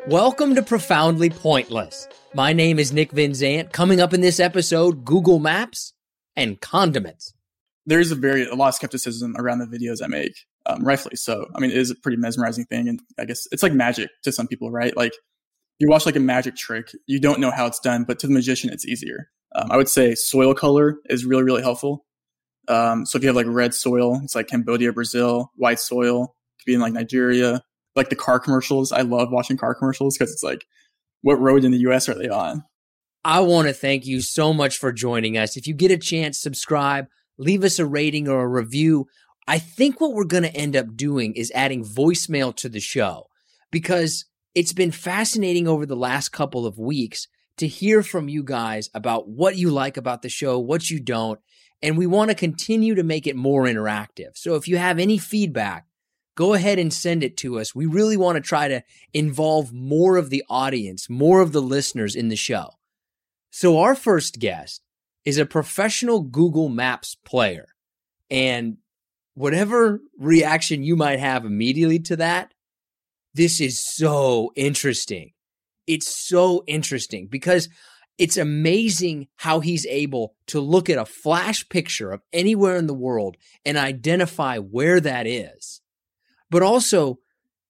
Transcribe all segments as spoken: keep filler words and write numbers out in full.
Welcome to Profoundly Pointless. My name is Nick Van Zant. Coming up in this episode, Google Maps and condiments. There's a very a lot of skepticism around the videos I make, um, rightfully so. I mean, it is a pretty mesmerizing thing, and I guess it's like magic to some people, right? Like, you watch like a magic trick, you don't know how it's done, but to the magician, it's easier. Um, I would say soil color is really, really helpful. Um, so if you have like red soil, it's like Cambodia, Brazil. White soil could be in like Nigeria. Like the car commercials, I love watching car commercials because it's like, what road in the U S are they on? I want to thank you so much for joining us. If you get a chance, subscribe, leave us a rating or a review. I think what we're going to end up doing is adding voicemail to the show, because it's been fascinating over the last couple of weeks to hear from you guys about what you like about the show, what you don't, and we want to continue to make it more interactive. So if you have any feedback, go ahead and send it to us. We really want to try to involve more of the audience, more of the listeners in the show. So our first guest is a professional Google Maps player. And whatever reaction you might have immediately to that, this is so interesting. It's so interesting because it's amazing how he's able to look at a flash picture of anywhere in the world and identify where that is. But also,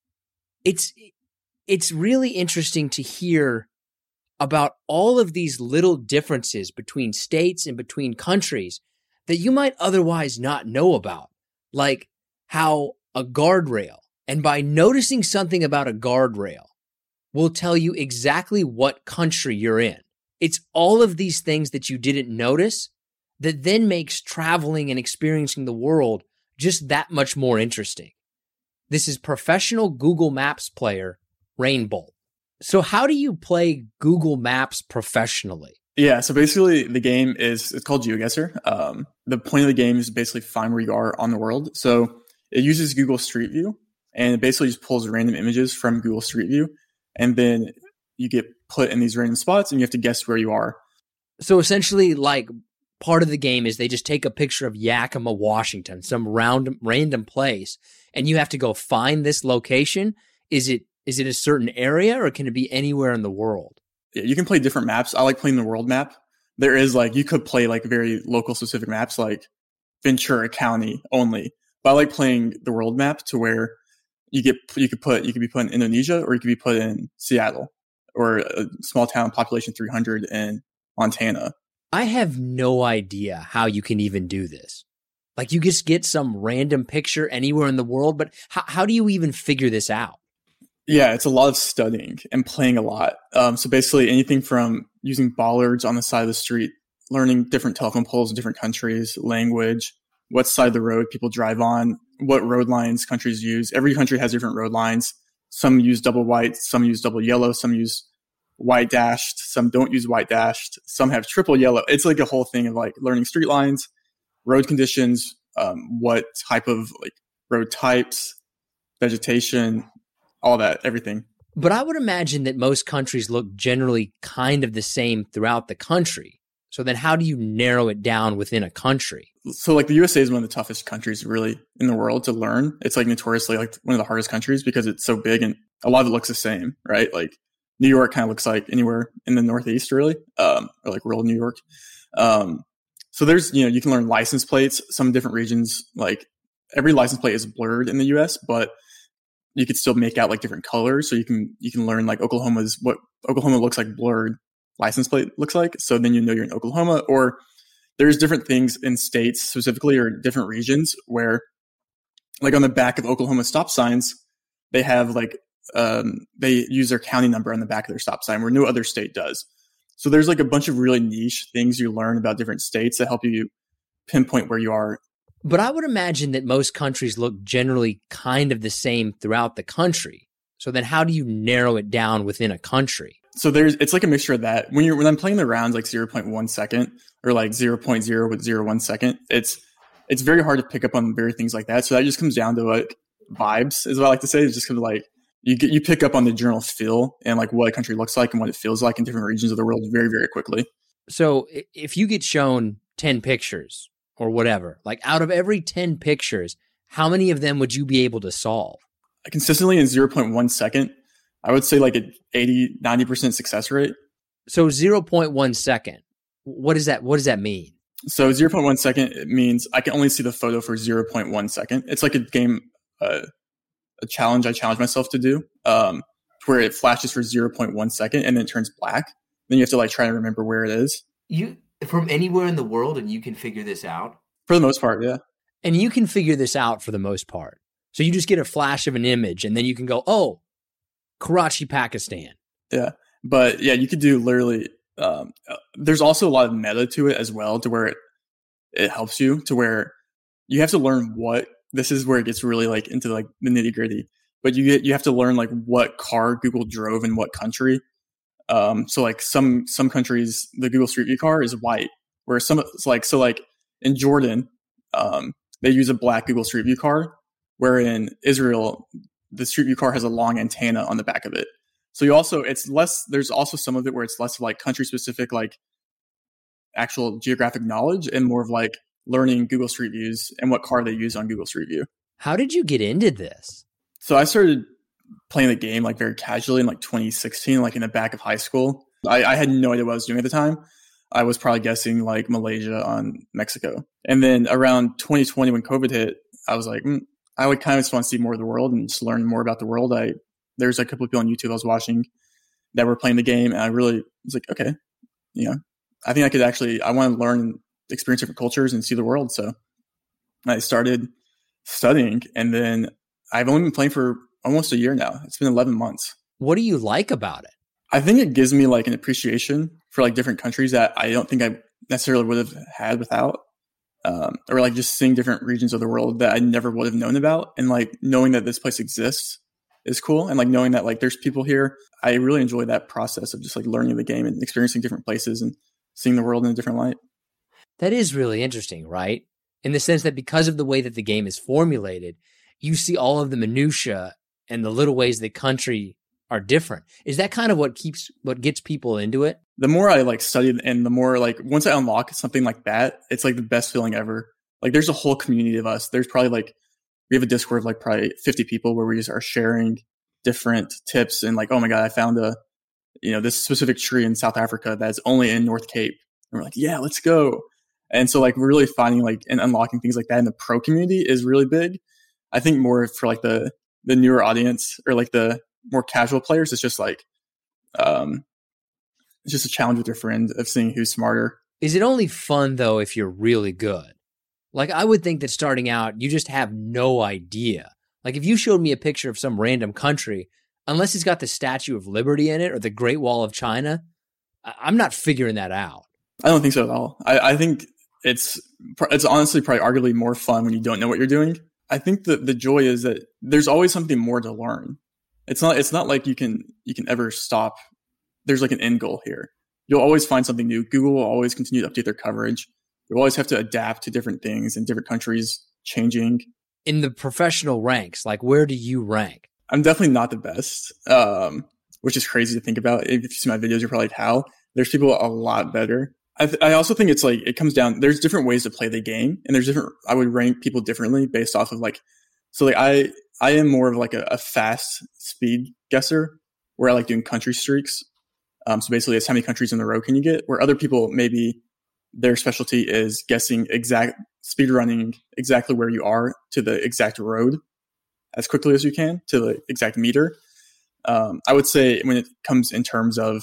it's it's really interesting to hear about all of these little differences between states and between countries that you might otherwise not know about, like how a guardrail, and by noticing something about a guardrail, will tell you exactly what country you're in. It's all of these things that you didn't notice that then makes traveling and experiencing the world just that much more interesting. This is professional Google Maps player, Rainbolt. So how do you play Google Maps professionally? Yeah, so basically the game is, it's called GeoGuessr. Um, the point of the game is to basically find where you are on the world. So it uses Google Street View, and it basically just pulls random images from Google Street View, and then you get put in these random spots, and you have to guess where you are. So essentially, like, part of the game is they just take a picture of Yakima, Washington, some random random place, and you have to go find this location. Is it is it a certain area, or can it be anywhere in the world? Yeah, you can play different maps. I like playing the world map. There is like, you could play like very local specific maps like Ventura County only. But I like playing the world map to where you get you could put you could be put in Indonesia, or you could be put in Seattle, or a small town population three hundred in Montana. I have no idea how you can even do this. Like, you just get some random picture anywhere in the world, but how, how do you even figure this out? Yeah, it's a lot of studying and playing a lot. Um, so basically anything from using bollards on the side of the street, learning different telephone poles in different countries, language, what side of the road people drive on, what road lines countries use. Every country has different road lines. Some use double white, some use double yellow, some use white dashed, some don't use white dashed, some have triple yellow. It's like a whole thing of like learning street lines, road conditions, um, what type of like road types, vegetation, all that, everything. But I would imagine that most countries look generally kind of the same throughout the country. So then how do you narrow it down within a country? So like the U S A is one of the toughest countries really in the world to learn. It's like notoriously like one of the hardest countries because it's so big and a lot of it looks the same, right? Like New York kind of looks like anywhere in the Northeast, really, um, or like rural New York. Um, so there's, you know, you can learn license plates. Some different regions, like every license plate is blurred in the U S, but you could still make out like different colors. So you can you can learn like Oklahoma's what Oklahoma looks like blurred license plate looks like. So then you know you're in Oklahoma. Or there's different things in states specifically or different regions where, like on the back of Oklahoma stop signs, they have like Um, they use their county number on the back of their stop sign where no other state does. So there's like a bunch of really niche things you learn about different states that help you pinpoint where you are. But I would imagine that most countries look generally kind of the same throughout the country. So then how do you narrow it down within a country? So there's, it's like a mixture of that. When you're, when I'm playing the rounds like zero point one second or like zero point zero with zero point one second, it's, it's very hard to pick up on very things like that. So that just comes down to like vibes is what I like to say. It's just kind of like, You get, you pick up on the general feel and like what a country looks like and what it feels like in different regions of the world very, very quickly. So if you get shown ten pictures or whatever, like out of every ten pictures, how many of them would you be able to solve? Consistently in zero point one second, I would say like an eighty, ninety percent success rate. So zero point one second. What does that, what does that mean? So zero point one second, it means I can only see the photo for zero point one second. It's like a game, uh, a challenge I challenge myself to do, um, where it flashes for zero point one second and then it turns black. Then you have to like try to remember where it is. You from anywhere in the world, and you can figure this out? For the most part, yeah. And you can figure this out for the most part. So you just get a flash of an image and then you can go, oh, Karachi, Pakistan. Yeah. But yeah, you could do literally, um, there's also a lot of meta to it as well, to where it, it helps you, to where you have to learn what, this is where it gets really like into like the nitty gritty, but you get, you have to learn like what car Google drove in what country. Um, so like some, some countries, the Google Street View car is white, where some, it's like, so like in Jordan, um, they use a black Google Street View car, where in Israel, the Street View car has a long antenna on the back of it. So you also, it's less, there's also some of it where it's less of like country specific, like actual geographic knowledge, and more of like learning Google Street Views and what car they use on Google Street View. How did you get into this? So I started playing the game like very casually in like twenty sixteen, like in the back of high school. I, I had no idea what I was doing at the time. I was probably guessing like Malaysia on Mexico. And then around twenty twenty, when COVID hit, I was like, mm, I would kind of just want to see more of the world and just learn more about the world. I There's a couple of people on YouTube I was watching that were playing the game, and I really was like, okay, you know, I think I could actually, I want to learn and experience different cultures and see the world. So I started studying, and then I've only been playing for almost a year now. It's been eleven months. What do you like about it? I think it gives me like an appreciation for like different countries that I don't think I necessarily would have had without, um, or like just seeing different regions of the world that I never would have known about, and like knowing that this place exists is cool. And like knowing that like there's people here, I really enjoy that process of just like learning the game and experiencing different places and seeing the world in a different light. That is really interesting, right? In the sense that because of the way that the game is formulated, you see all of the minutia and the little ways the country are different. Is that kind of what keeps, what gets people into it? The more I like studied, and the more like once I unlock something like that, it's like the best feeling ever. Like there's a whole community of us. There's probably like, we have a Discord of like probably fifty people where we just are sharing different tips, and like, oh my God, I found a, you know, this specific tree in South Africa that's only in North Cape. And we're like, yeah, let's go. And so like we're really finding like and unlocking things like that in the pro community is really big. I think more for like the, the newer audience, or like the more casual players, it's just like, um, it's just a challenge with your friend of seeing who's smarter. Is it only fun though if you're really good? Like I would think that starting out, you just have no idea. Like if you showed me a picture of some random country, unless it's got the Statue of Liberty in it or the Great Wall of China, I'm not figuring that out. I don't think so at all. I, I think it's it's honestly probably arguably more fun when you don't know what you're doing. I think that the joy is that there's always something more to learn. It's not it's not like you can you can ever stop. There's like an end goal here. You'll always find something new. Google will always continue to update their coverage. You always have to adapt to different things and different countries changing. In the professional ranks, like where do you rank? I'm definitely not the best, um, which is crazy to think about. If you see my videos, you're probably like, how? There's people a lot better. I, th- I also think it's like, it comes down, there's different ways to play the game, and there's different, I would rank people differently based off of like, so like I, I am more of like a, a fast speed guesser, where I like doing country streaks. Um, so basically it's how many countries in a row can you get, where other people maybe their specialty is guessing exact speed running exactly where you are to the exact road as quickly as you can to the exact meter. Um, I would say when it comes in terms of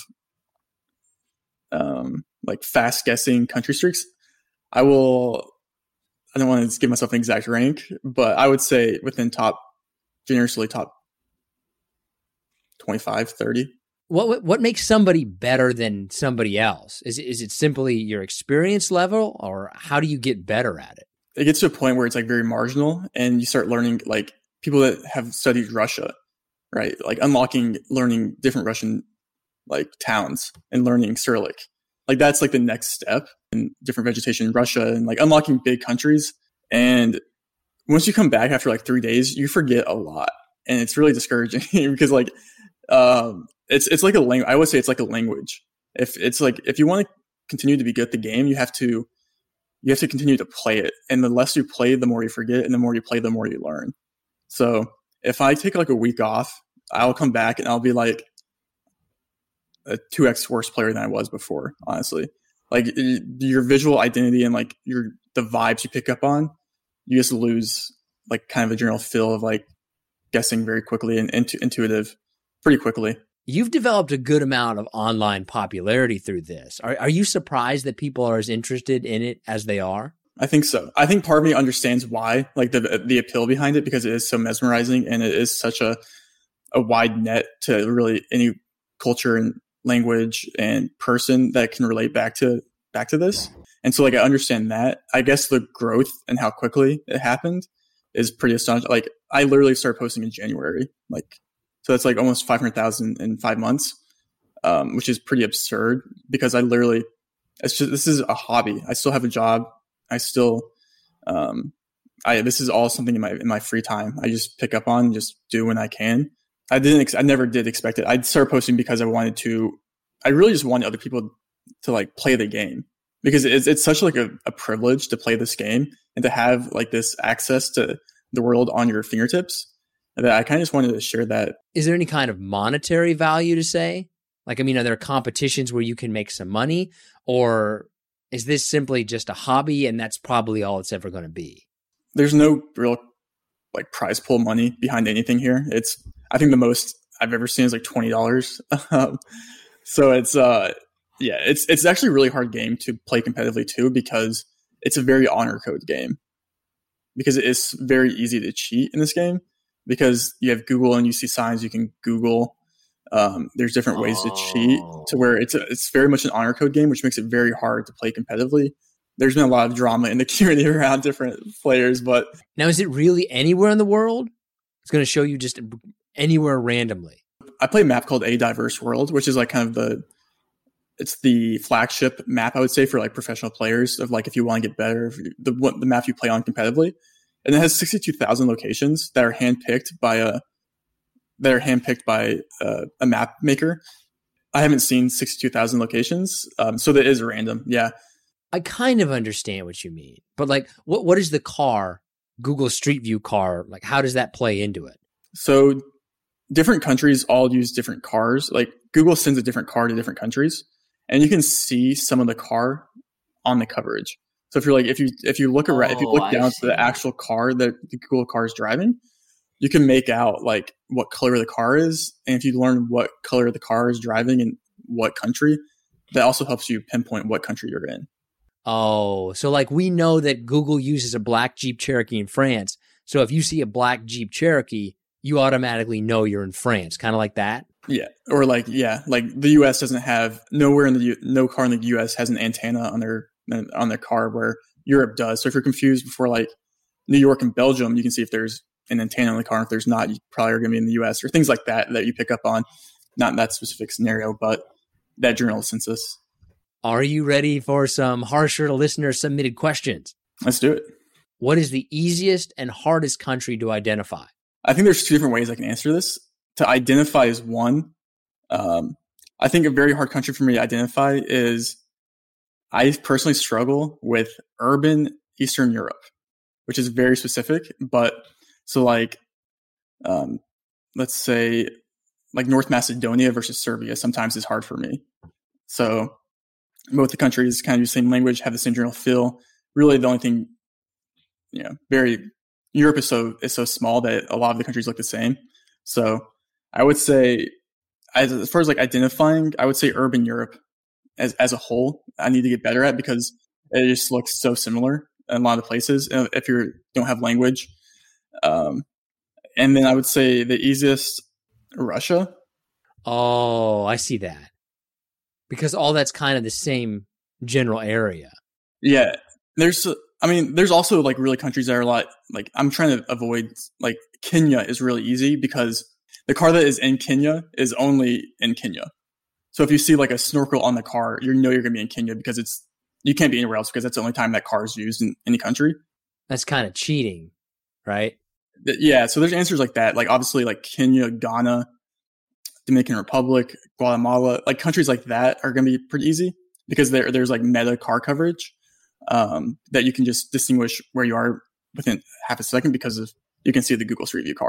um, like fast guessing country streaks, I will, I don't want to give myself an exact rank, but I would say within top, generously top twenty-five, thirty. What what makes somebody better than somebody else? Is is it simply your experience level, or how do you get better at it? It gets to a point where it's like very marginal, and you start learning like people that have studied Russia, right? Like unlocking, learning different Russian like towns and learning Cyrillic. Like that's like the next step in different vegetation in Russia, and like unlocking big countries. And once you come back after like three days, you forget a lot, and it's really discouraging because like um, it's it's like a language. I would say it's like a language. If it's like if you want to continue to be good at the game, you have to you have to continue to play it. And the less you play, the more you forget, and the more you play, the more you learn. So if I take like a week off, I'll come back and I'll be like a two X worse player than I was before, honestly. Like your visual identity and like your the vibes you pick up on, you just lose like kind of a general feel of like guessing very quickly and intu- intuitive pretty quickly. You've developed a good amount of online popularity through this. Are are you surprised that people are as interested in it as they are? I think so. I think part of me understands why, like the the appeal behind it, because it is so mesmerizing and it is such a a wide net to really any culture and language and person that can relate back to back to this. And so like I understand that. I guess the growth and how quickly it happened is pretty astonishing. Like I literally started posting in January. Like so that's like almost five hundred thousand in five months, um, which is pretty absurd because I literally it's just this is a hobby. I still have a job. I still um I this is all something in my in my free time. I just pick up on, just do when I can. I didn't. Ex- I never did expect it. I started posting because I wanted to. I really just wanted other people to like play the game because it's it's such like a, a privilege to play this game and to have like this access to the world on your fingertips. That I kind of just wanted to share that. Is there any kind of monetary value to say? Like, I mean, are there competitions where you can make some money, or is this simply just a hobby and that's probably all it's ever going to be? There's no real like prize pool money behind anything here. It's I think the most I've ever seen is like twenty dollars. um, so it's, uh, yeah, it's it's actually a really hard game to play competitively too because it's a very honor code game. Because it is very easy to cheat in this game because you have Google and you see signs you can Google. Um, there's different ways oh. to cheat to where it's a, it's very much an honor code game, which makes it very hard to play competitively. There's been a lot of drama in the community around different players, but now is it really anywhere in the world? It's going to show you just anywhere randomly. I play a map called A Diverse World, which is like kind of the, it's the flagship map, I would say, for like professional players of like, if you want to get better, if you, the the map you play on competitively. And it has sixty-two thousand locations that are handpicked by a, that are handpicked by a, a map maker. I haven't seen sixty-two thousand locations. Um, so that is random. Yeah. I kind of understand what you mean, but like, what what is the car, Google Street View car? Like, how does that play into it? So different countries all use different cars. Like Google sends a different car to different countries and you can see some of the car on the coverage. So if you're like, if you, if you look around, oh, if you look down to the actual car that the Google car is driving, you can make out like what color the car is. And if you learn what color the car is driving in what country, that also helps you pinpoint what country you're in. Oh, so like we know that Google uses a black Jeep Cherokee in France. So if you see a black Jeep Cherokee, you automatically know you're in France, kind of like that? Yeah. Or like, yeah, like the U S doesn't have, nowhere in the, U, no car in the U S has an antenna on their, on their car where Europe does. So if you're confused before like New York and Belgium, you can see if there's an antenna on the car. If there's not, you probably are going to be in the U S or things like that, that you pick up on. Not in that specific scenario, but that general census. Are you ready for some harsher listener submitted questions? Let's do it. What is the easiest and hardest country to identify? I think there's two different ways I can answer this. To identify is one. Um, I think a very hard country for me to identify is I personally struggle with urban Eastern Europe, which is very specific. But so like, um, let's say like North Macedonia versus Serbia sometimes is hard for me. So both the countries kind of use the same language, have the same general feel. Really the only thing, you know, very Europe is so is so small that a lot of the countries look the same. So I would say, as, as far as like identifying, I would say urban Europe as as a whole, I need to get better at because it just looks so similar in a lot of places if you don't have language. Um, and then I would say the easiest, Russia. Oh, I see that. Because all that's kind of the same general area. Yeah. There's, I mean, there's also like really countries that are a lot, like I'm trying to avoid, like Kenya is really easy because the car that is in Kenya is only in Kenya. So if you see like a snorkel on the car, you know you're going to be in Kenya because it's, you can't be anywhere else because that's the only time that car is used in any country. That's kind of cheating, right? Yeah. So there's answers like that. Like obviously like Kenya, Ghana, Dominican Republic, Guatemala, like countries like that are going to be pretty easy because there there's like meta car coverage um, that you can just distinguish where you are within half a second because of you can see the Google Street View car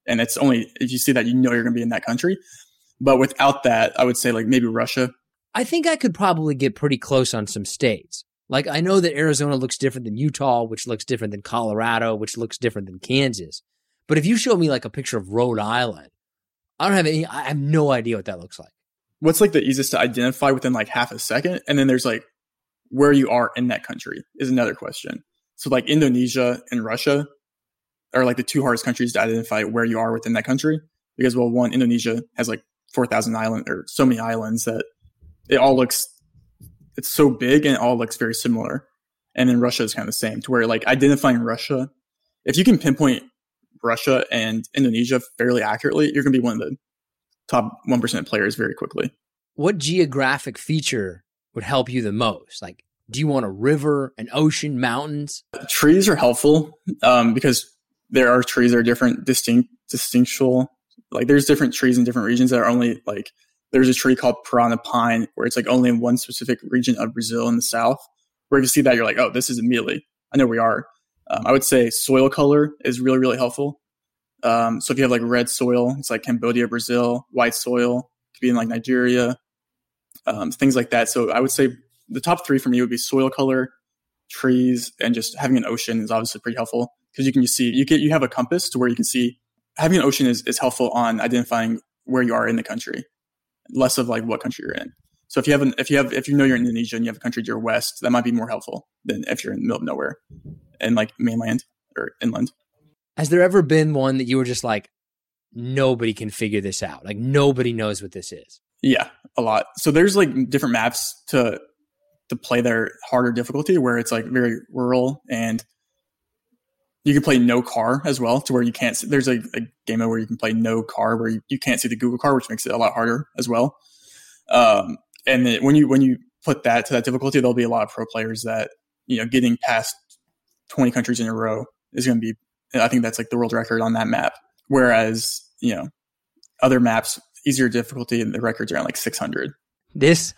And it's only if you see that, you know you're going to be in that country. But without that, I would say like maybe Russia. I think I could probably get pretty close on some states. Like I know that Arizona looks different than Utah, which looks different than Colorado, which looks different than Kansas. But if you show me like a picture of Rhode Island, I don't have any, I have no idea what that looks like. What's like the easiest to identify within like half a second? And then there's like where you are in that country is another question. So like Indonesia and Russia are like the two hardest countries to identify where you are within that country. Because, well, one, Indonesia has like four thousand islands or so many islands that it all looks, it's so big and it all looks very similar. And then Russia is kind of the same, to where like identifying Russia, if you can pinpoint Russia and Indonesia fairly accurately, you're going to be one of the top one percent players very quickly. What geographic feature would help you the most? Like, do you want a river, an ocean, mountains? Trees are helpful um, because there are trees that are different, distinct, distinctual. Like there's different trees in different regions that are only like, there's a tree called Piranha Pine where it's like only in one specific region of Brazil in the south. Where if you see that, you're like, oh, this is immediately, I know where we are. Um, I would say soil color is really, really helpful. Um, so if you have like red soil, it's like Cambodia, Brazil, white soil, could be in like Nigeria, um, things like that. So I would say the top three for me would be soil color, trees, and just having an ocean is obviously pretty helpful because you can just see, you get, you have a compass to where you can see. Having an ocean is, is helpful on identifying where you are in the country, less of like what country you're in. So if you have an, if you have, if you know you're in Indonesia and you have a country to your west, that might be more helpful than if you're in the middle of nowhere and like mainland or inland. Has there ever been one that you were just like, nobody can figure this out? Like nobody knows what this is. Yeah, a lot. So there's like different maps to, to play their harder difficulty where it's like very rural and you can play no car as well to where you can't see, there's a, a game mode where you can play no car where you, you can't see the Google car, which makes it a lot harder as well. Um, and then when you, when you put that to that difficulty, there'll be a lot of pro players that, you know, getting past twenty countries in a row is going to be, I think that's like the world record on that map. Whereas, you know, other maps, easier difficulty and the records are on like six hundred. This,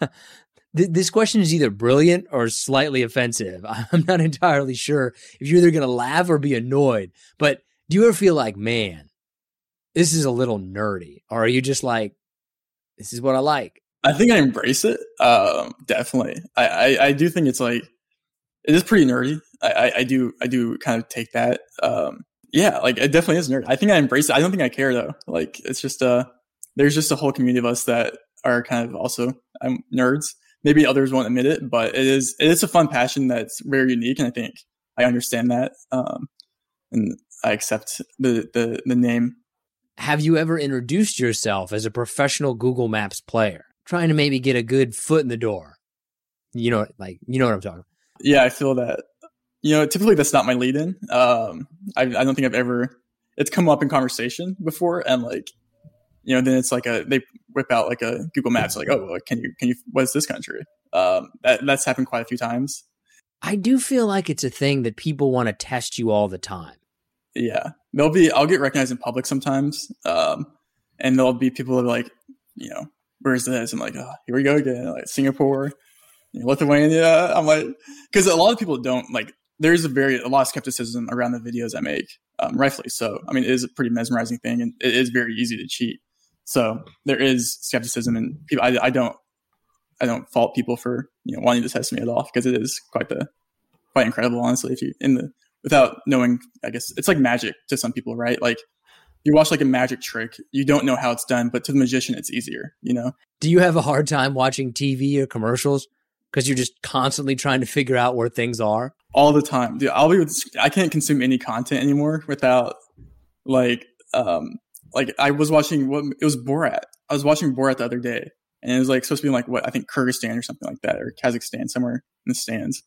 this question is either brilliant or slightly offensive. I'm not entirely sure if you're either going to laugh or be annoyed, but do you ever feel like, man, this is a little nerdy? Or are you just like, this is what I like? I think I embrace it. Um, definitely. I, I, I do think it's like, it is pretty nerdy. I, I, I do, I do kind of take that. Um, yeah, like it definitely is nerd. I think I embrace it. I don't think I care though. Like it's just, uh, there's just a whole community of us that are kind of also um, nerds. Maybe others won't admit it, but it is it is a fun passion that's very unique, and I think I understand that, um, and I accept the, the the name. Have you ever introduced yourself as a professional Google Maps player, trying to maybe get a good foot in the door? You know, like you know what I'm talking about. Yeah, I feel that. You know, typically that's not my lead-in. Um, I, I don't think I've ever. It's come up in conversation before, and like. You know, then it's like a they whip out like a Google Maps, like, oh, can you can you what is this country? Um, that that's happened quite a few times. I do feel like it's a thing that people want to test you all the time. Yeah, there'll be I'll get recognized in public sometimes, um, and there'll be people that are like, you know, where's this? I'm like, oh, here we go again, like Singapore, you know, Lithuania. I'm like, because a lot of people don't like. There's a very a lot of skepticism around the videos I make, um, rightfully so. I mean, it is a pretty mesmerizing thing, and it is very easy to cheat. So there is skepticism, and people. I, I don't, I don't fault people for you know wanting to test me at all because it is quite the, quite incredible, honestly. If you in the without knowing, I guess it's like magic to some people, right? Like you watch like a magic trick, you don't know how it's done, but to the magician, it's easier. You know. Do you have a hard time watching T V or commercials because you're just constantly trying to figure out where things are? All the time, dude. I'll be. With, I can't consume any content anymore without like. um Like I was watching what it was Borat. I was watching Borat the other day, and it was like supposed to be in like what I think Kyrgyzstan or something like that, or Kazakhstan, somewhere in the stands.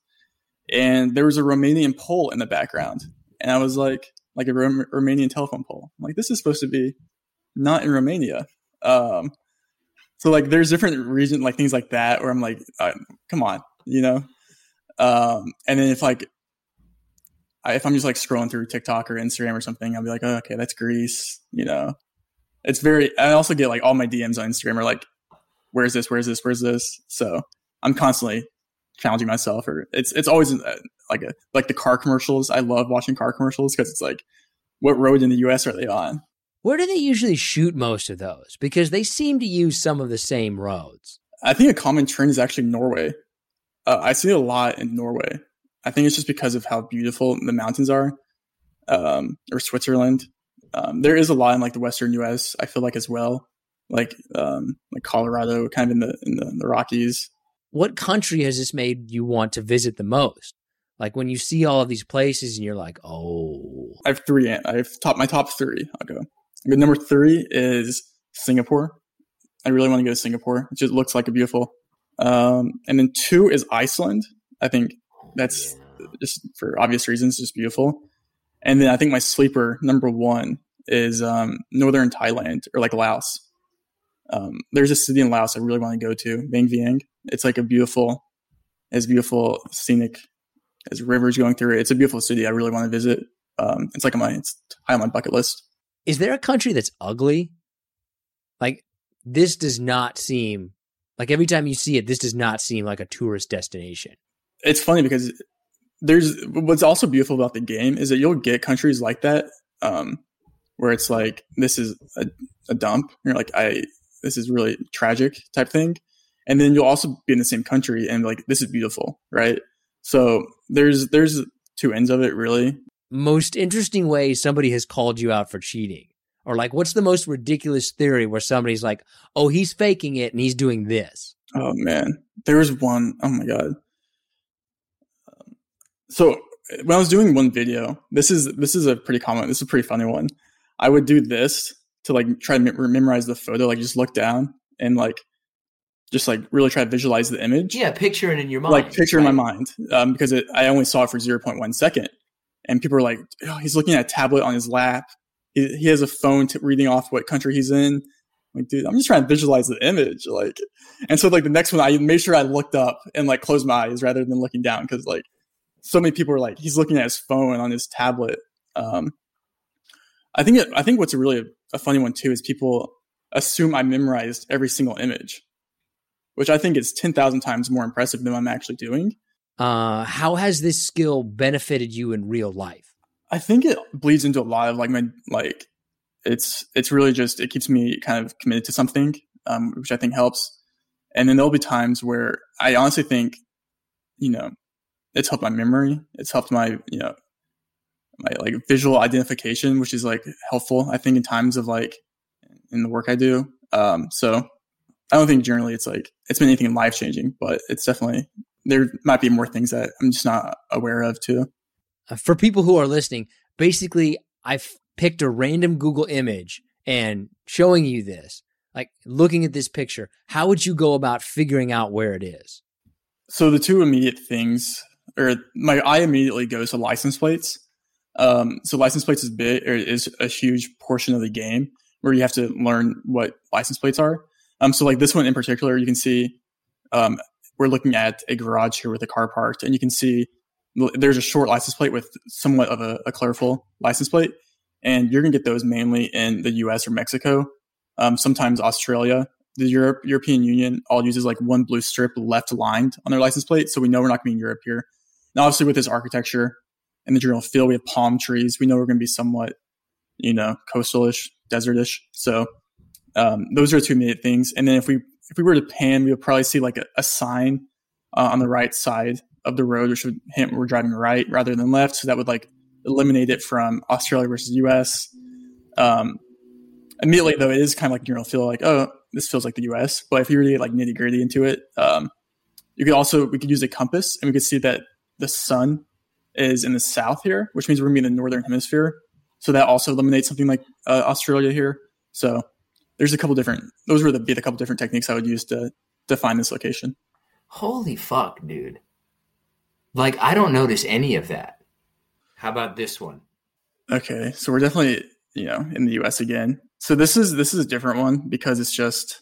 And there was a Romanian pole in the background, and I was like, like a Rom- Romanian telephone pole. I'm like, this is supposed to be not in Romania. Um, so like, there's different region like things like that where I'm like, uh, come on, you know. Um, and then if like. I, if I'm just like scrolling through TikTok or Instagram or something, I'll be like, oh, okay, that's Greece. You know, it's very, I also get like all my D Ms on Instagram are like, where's this? Where's this? Where's this? So I'm constantly challenging myself or it's, it's always uh, like a, like the car commercials. I love watching car commercials because it's like, what road in the U S are they on? Where do they usually shoot most of those? Because they seem to use some of the same roads. I think a common trend is actually Norway. Uh, I see it a lot in Norway. I think it's just because of how beautiful the mountains are, um, or Switzerland. Um, there is a lot in like the Western U S, I feel like, as well, like um, like Colorado, kind of in the in the, the Rockies. What country has this made you want to visit the most? Like when you see all of these places and you're like, oh. I have three. I have top my top three. I'll go. Good. Number three is Singapore. I really want to go to Singapore. It just looks like a beautiful. Um, and then two is Iceland. I think that's just for obvious reasons, just beautiful. And then I think my sleeper number one is um, northern Thailand, or like Laos. Um, there's a city in Laos I really want to go to, Vang Vieng. It's like a beautiful, it's beautiful, scenic. There's rivers going through it. It's a beautiful city I really want to visit. Um, it's like on my, it's high on my bucket list. Is there a country that's ugly? Like, this does not seem, like every time you see it, this does not seem like a tourist destination. It's funny because there's, what's also beautiful about the game is that you'll get countries like that, um, where it's like, this is a, a dump. You're like, I, this is really tragic type thing. And then you'll also be in the same country and like, this is beautiful, right? So there's, there's two ends of it, really. Most interesting way somebody has called you out for cheating? Or like, what's the most ridiculous theory where somebody's like, oh, he's faking it and he's doing this? Oh, man. There was one. Oh, my God. Um, so when I was doing one video, this is this is a pretty common, this is a pretty funny one. I would do this to like try to mem- memorize the photo, like just look down and like just like really try to visualize the image. Yeah, picture it in your mind. Like picture right? in my mind um, because it, I only saw it for zero point one second. And people are like, oh, he's looking at a tablet on his lap. He, he has a phone to reading off what country he's in. I'm like, dude, I'm just trying to visualize the image. Like, and so like the next one, I made sure I looked up and like closed my eyes rather than looking down. Cause like so many people are like, he's looking at his phone on his tablet. Um, I think, it, I think what's a really a, a funny one too, is people assume I memorized every single image, which I think is ten thousand times more impressive than I'm actually doing. Uh, how has this skill benefited you in real life? I think it bleeds into a lot of like my, like it's, it's really just, it keeps me kind of committed to something, um, which I think helps. And then there'll be times where I honestly think, you know, it's helped my memory. It's helped my, you know, my like visual identification, which is like helpful, I think, in times of like in the work I do. Um, so I don't think generally it's like, it's been anything life changing, but it's definitely, there might be more things that I'm just not aware of too. Uh, for people who are listening, basically I've picked a random Google image and showing you this, like looking at this picture, how would you go about figuring out where it is? So the two immediate things, or my eye immediately goes to license plates. Um, so license plates is big, or is a huge portion of the game where you have to learn what license plates are. Um, so like this one in particular, you can see, um, we're looking at a garage here with a car parked, and you can see there's a short license plate with somewhat of a, a colorful license plate. And you're going to get those mainly in the U S or Mexico. Um, sometimes Australia. The Europe, European Union all uses like one blue strip left aligned on their license plate. So we know we're not going to be in Europe here. Now, obviously with this architecture and the general feel, we have palm trees. We know we're going to be somewhat, you know, coastalish, desertish. So um, those are two immediate things. And then if we, if we were to pan, we would probably see like a, a sign uh, on the right side of the road, which would hint we're driving right rather than left. So that would like eliminate it from Australia versus U S. Um, immediately though, it is kind of like general feel like, oh, this feels like the U S. But if you really like nitty gritty into it, um, you could also, we could use a compass and we could see that the sun is in the south here, which means we're going to be in the northern hemisphere. So that also eliminates something like uh, Australia here. So there's a couple different, those would be the couple different techniques I would use to define this location. Holy fuck, dude. Like, I don't notice any of that. How about this one? Okay. So we're definitely, you know, in the U S again. So this is, this is a different one because it's just,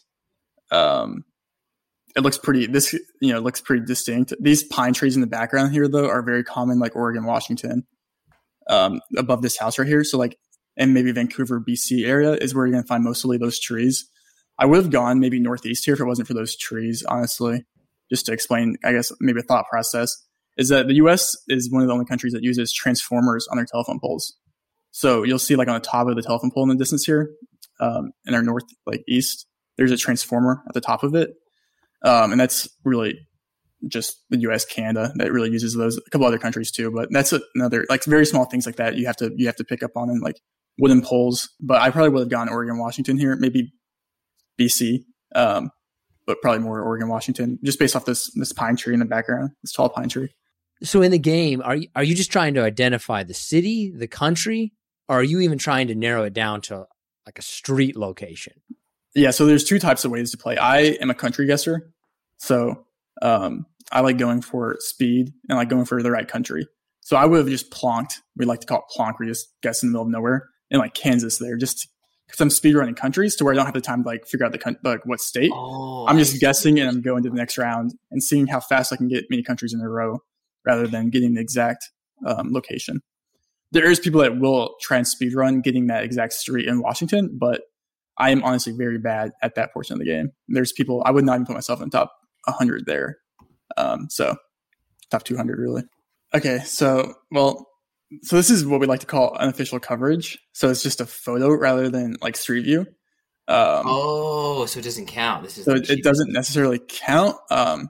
um, it looks pretty, this, you know, looks pretty distinct. These pine trees in the background here though are very common, like Oregon, Washington, um, above this house right here. So like, and maybe Vancouver, B C area is where you're going to find mostly those trees. I would have gone maybe northeast here if it wasn't for those trees, honestly, just to explain, I guess, maybe a thought process is that the U S is one of the only countries that uses transformers on their telephone poles. So you'll see like on the top of the telephone pole in the distance here, um, in our north, like east, there's a transformer at the top of it. Um, and that's really just the U S, Canada that really uses those, a couple other countries too, but that's another, like very small things like that you have to, you have to pick up on, and like wooden poles. But I probably would have gone Oregon, Washington here, maybe B C, um, but probably more Oregon, Washington, just based off this, this pine tree in the background, this tall pine tree. So in the game, are you, are you just trying to identify the city, the country, or are you even trying to narrow it down to like a street location? Yeah. So there's two types of ways to play. I am a country guesser. So, um, I like going for speed and like going for the right country. So I would have just plonked. We like to call it plonk, where you just guess in the middle of nowhere, in like Kansas there, just because I'm speed running countries to where I don't have the time to like figure out the like what state. Oh, I'm just guessing and I'm going to the next round and seeing how fast I can get many countries in a row rather than getting the exact um, location. There is people that will try and speed run getting that exact street in Washington, but I am honestly very bad at that portion of the game. There's people, I would not even put myself in the top one hundred there. Um, so top two hundred really. Okay. So, well, so this is what we like to call unofficial coverage. So it's just a photo rather than like street view. Um, oh, so it doesn't count. This is so it, it doesn't necessarily count. Um,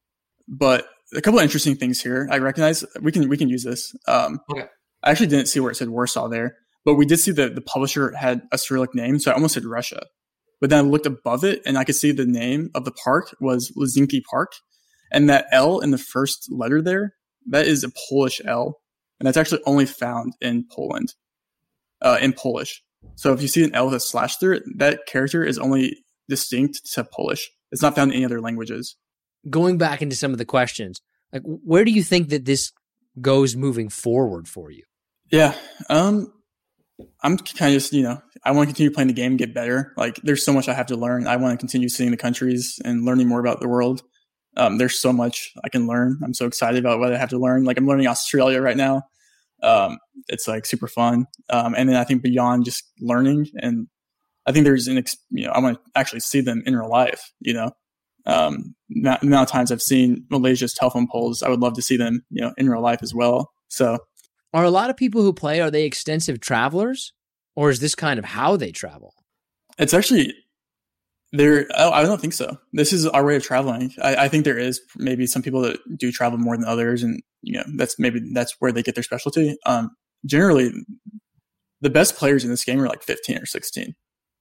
but a couple of interesting things here. I recognize we can, we can use this. Um, okay. I actually didn't see where it said Warsaw there, but we did see that the publisher had a Cyrillic name. So I almost said Russia, but then I looked above it and I could see the name of the park was Leszynki Park. And that L in the first letter there, that is a Polish L. And that's actually only found in Poland, uh, in Polish. So if you see an L with a slash through it, that character is only distinct to Polish. It's not found in any other languages. Going back into some of the questions, like where do you think that this goes moving forward for you? Yeah. Um, I'm kind of just, you know, I want to continue playing the game, get better. Like there's so much I have to learn. I want to continue seeing the countries and learning more about the world. Um, there's so much I can learn. I'm so excited about what I have to learn. Like I'm learning Australia right now. Um, it's like super fun. Um, and then I think beyond just learning, and I think there's an, ex- you know, I want to actually see them in real life, you know, um, the amount of times I've seen Malaysia's telephone poles, I would love to see them, you know, in real life as well. So are a lot of people who play, are they extensive travelers, or is this kind of how they travel? It's actually, There, I don't think so. This is our way of traveling. I, I think there is maybe some people that do travel more than others, and you know that's maybe that's where they get their specialty. Um, generally, the best players in this game are like fifteen or sixteen.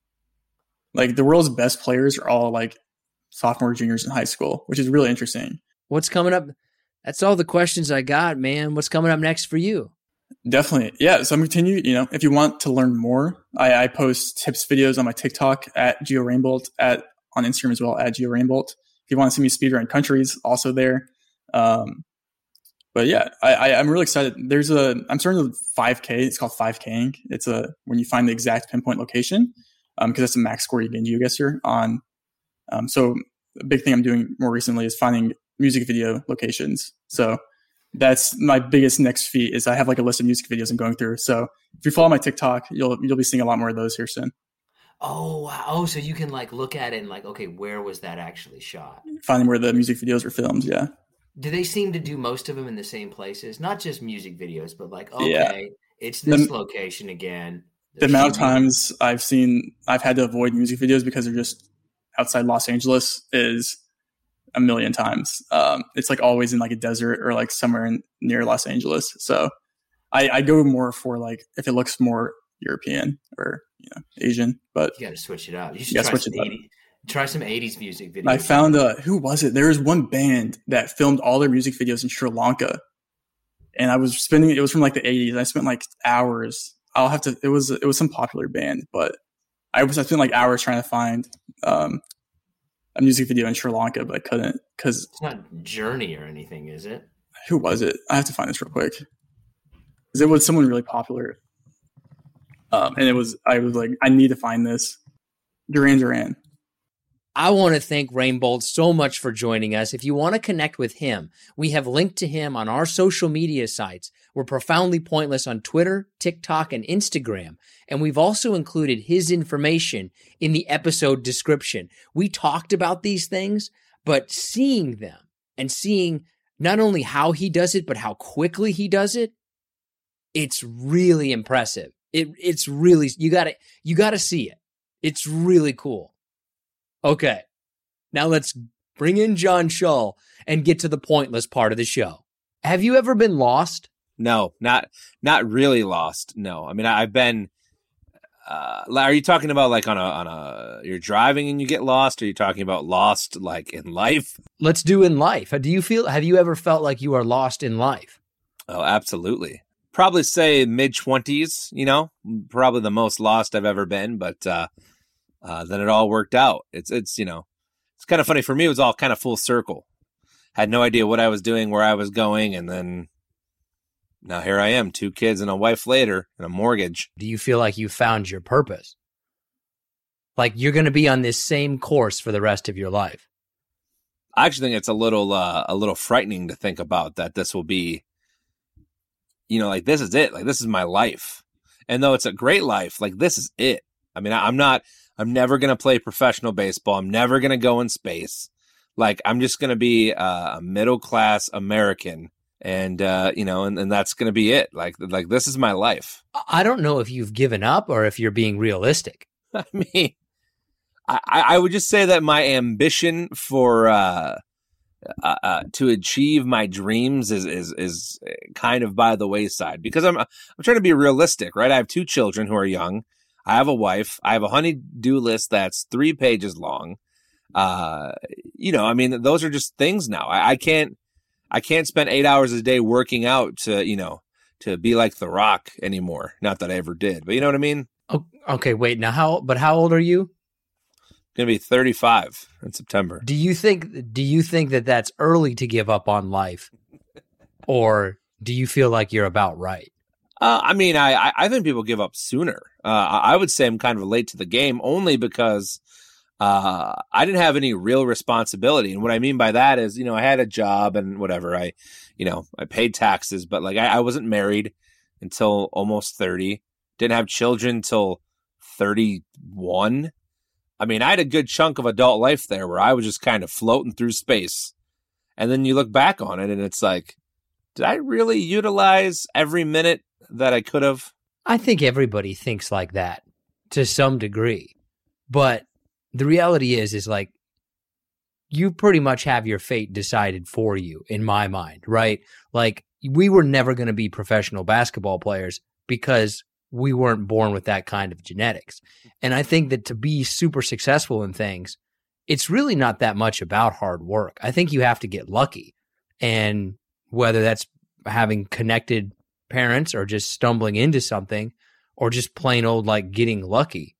Like the world's best players are all like sophomore, juniors in high school, which is really interesting. What's coming up? That's all the questions I got, man. What's coming up next for you? Definitely. Yeah. So I'm continue, you know, if you want to learn more, I, I post tips videos on my TikTok at GeoRainbolt, at on Instagram as well at GeoRainbolt. If you want to see me speedrun countries, also there. Um, but yeah, I, I, I'm really excited. There's a, I'm starting with five K. It's called five K-ing. It's a, when you find the exact pinpoint location, um, cause that's the max score you can GeoGuessr on. Um, so a big thing I'm doing more recently is finding music video locations. So that's my biggest next feat is I have like a list of music videos I'm going through. So if you follow my TikTok, you'll you'll be seeing a lot more of those here soon. Oh, wow. Oh, so you can like look at it and like, okay, where was that actually shot? Finding where the music videos are filmed, yeah. Do they seem to do most of them in the same places? Not just music videos, but like, okay, yeah. it's this the, location again. The amount of times I've seen, I've had to avoid music videos because they're just outside Los Angeles is a million times. Um, it's like always in like a desert or like somewhere in, near Los Angeles. So I, I go more for like if it looks more European or you know Asian. But you got to switch it up. You should you try switch some it eighties, try some eighties music videos. I found uh who was it? There was one band that filmed all their music videos in Sri Lanka, and I was spending. It was from like the eighties. I spent like hours. I'll have to. It was it was some popular band, but I was I spent like hours trying to find um. a music video in Sri Lanka, but I couldn't because it's not Journey or anything, is it? Who was it? I have to find this real quick. Because it was someone really popular, um, and it was I was like, I need to find this. Duran Duran. I want to thank Rainbolt so much for joining us. If you want to connect with him, we have linked to him on our social media sites. We're Profoundly Pointless on Twitter, TikTok, and Instagram. And we've also included his information in the episode description. We talked about these things, but seeing them and seeing not only how he does it, but how quickly he does it, it's really impressive. It it's really you got to you got to see it. It's really cool. Okay. Now let's bring in John Shull and get to the pointless part of the show. Have you ever been lost? No, not not really lost. No. I mean, I, I've been uh, are you talking about like on a on a you're driving and you get lost, or are you talking about lost like in life? Let's do in life. Do you feel have you ever felt like you are lost in life? Oh, absolutely. Probably say mid twenties, you know, probably the most lost I've ever been, but uh, uh, then it all worked out. It's, it's, you know, it's kind of funny for me. It was all kind of full circle. Had no idea what I was doing, where I was going. And then now here I am, two kids and a wife later and a mortgage. Do you feel like you found your purpose? Like you're going to be on this same course for the rest of your life? I actually think it's a little, uh, a little frightening to think about that this will be, you know, like, this is it. Like, this is my life. And though it's a great life, like, this is it. I mean, I, I'm not, I'm never going to play professional baseball. I'm never going to go in space. Like, I'm just going to be uh, a middle-class American. And, uh, you know, and, and that's going to be it. Like, like, this is my life. I don't know if you've given up or if you're being realistic. I mean, I, I would just say that my ambition for, uh, Uh, uh, to achieve my dreams is, is, is kind of by the wayside, because I'm, I'm trying to be realistic, right? I have two children who are young. I have a wife. I have a honey-do list that's three pages long. Uh, you know, I mean, those are just things now. I, I can't, I can't spend eight hours a day working out to, you know, to be like The Rock anymore. Not that I ever did, but you know what I mean? Oh, okay. Wait, now how, but how old are you? Going to be thirty-five in September. Do you think do you think that that's early to give up on life, or do you feel like you're about right? Uh, I mean, I I think people give up sooner. Uh, I would say I'm kind of late to the game, only because uh, I didn't have any real responsibility. And what I mean by that is, you know, I had a job and whatever. I, you know, I paid taxes, but like I, I wasn't married until almost thirty. Didn't have children until thirty-one. I mean, I had a good chunk of adult life there where I was just kind of floating through space. And then you look back on it and it's like, did I really utilize every minute that I could have? I think everybody thinks like that to some degree. But the reality is, is like, you pretty much have your fate decided for you, in my mind, right? Like, we were never going to be professional basketball players because we weren't born with that kind of genetics. And I think that to be super successful in things, it's really not that much about hard work. I think you have to get lucky. And whether that's having connected parents or just stumbling into something or just plain old like getting lucky,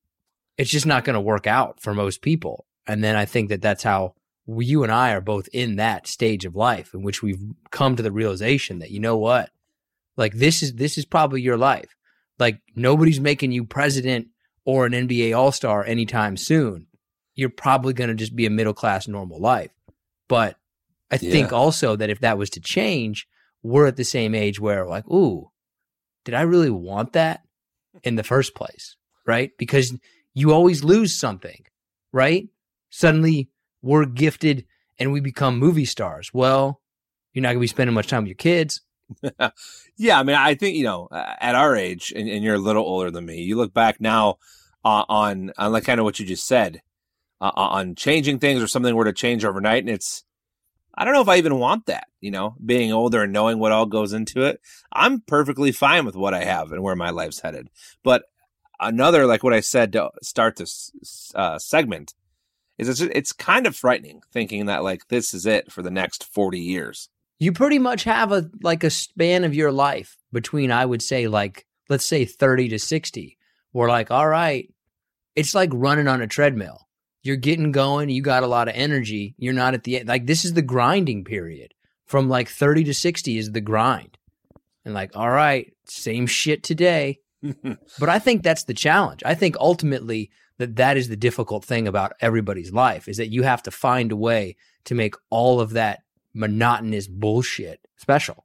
it's just not going to work out for most people. And then I think that that's how we, you and I are both in that stage of life in which we've come to the realization that, you know what, like this is, this is probably your life. Like, nobody's making you president or an N B A All-Star anytime soon. You're probably going to just be a middle-class normal life. But I yeah. think also that if that was to change, we're at the same age where like, ooh, did I really want that in the first place, right? Because you always lose something, right? Suddenly we're gifted and we become movie stars. Well, you're not going to be spending much time with your kids. Yeah, I mean, I think, you know, at our age, and, and you're a little older than me, you look back now uh, on on like kind of what you just said, uh, on changing things or something were to change overnight, and it's, I don't know if I even want that, you know, being older and knowing what all goes into it. I'm perfectly fine with what I have and where my life's headed. But another, like what I said to start this uh, segment, is it's, it's kind of frightening thinking that like this is it for the next forty years. You pretty much have a like a span of your life between, I would say, like, let's say thirty to sixty. We're like, all right, it's like running on a treadmill. You're getting going. You got a lot of energy. You're not at the end. Like, this is the grinding period. From like thirty to sixty is the grind. And like, all right, same shit today. But I think that's the challenge. I think ultimately that that is the difficult thing about everybody's life, is that you have to find a way to make all of that monotonous bullshit special.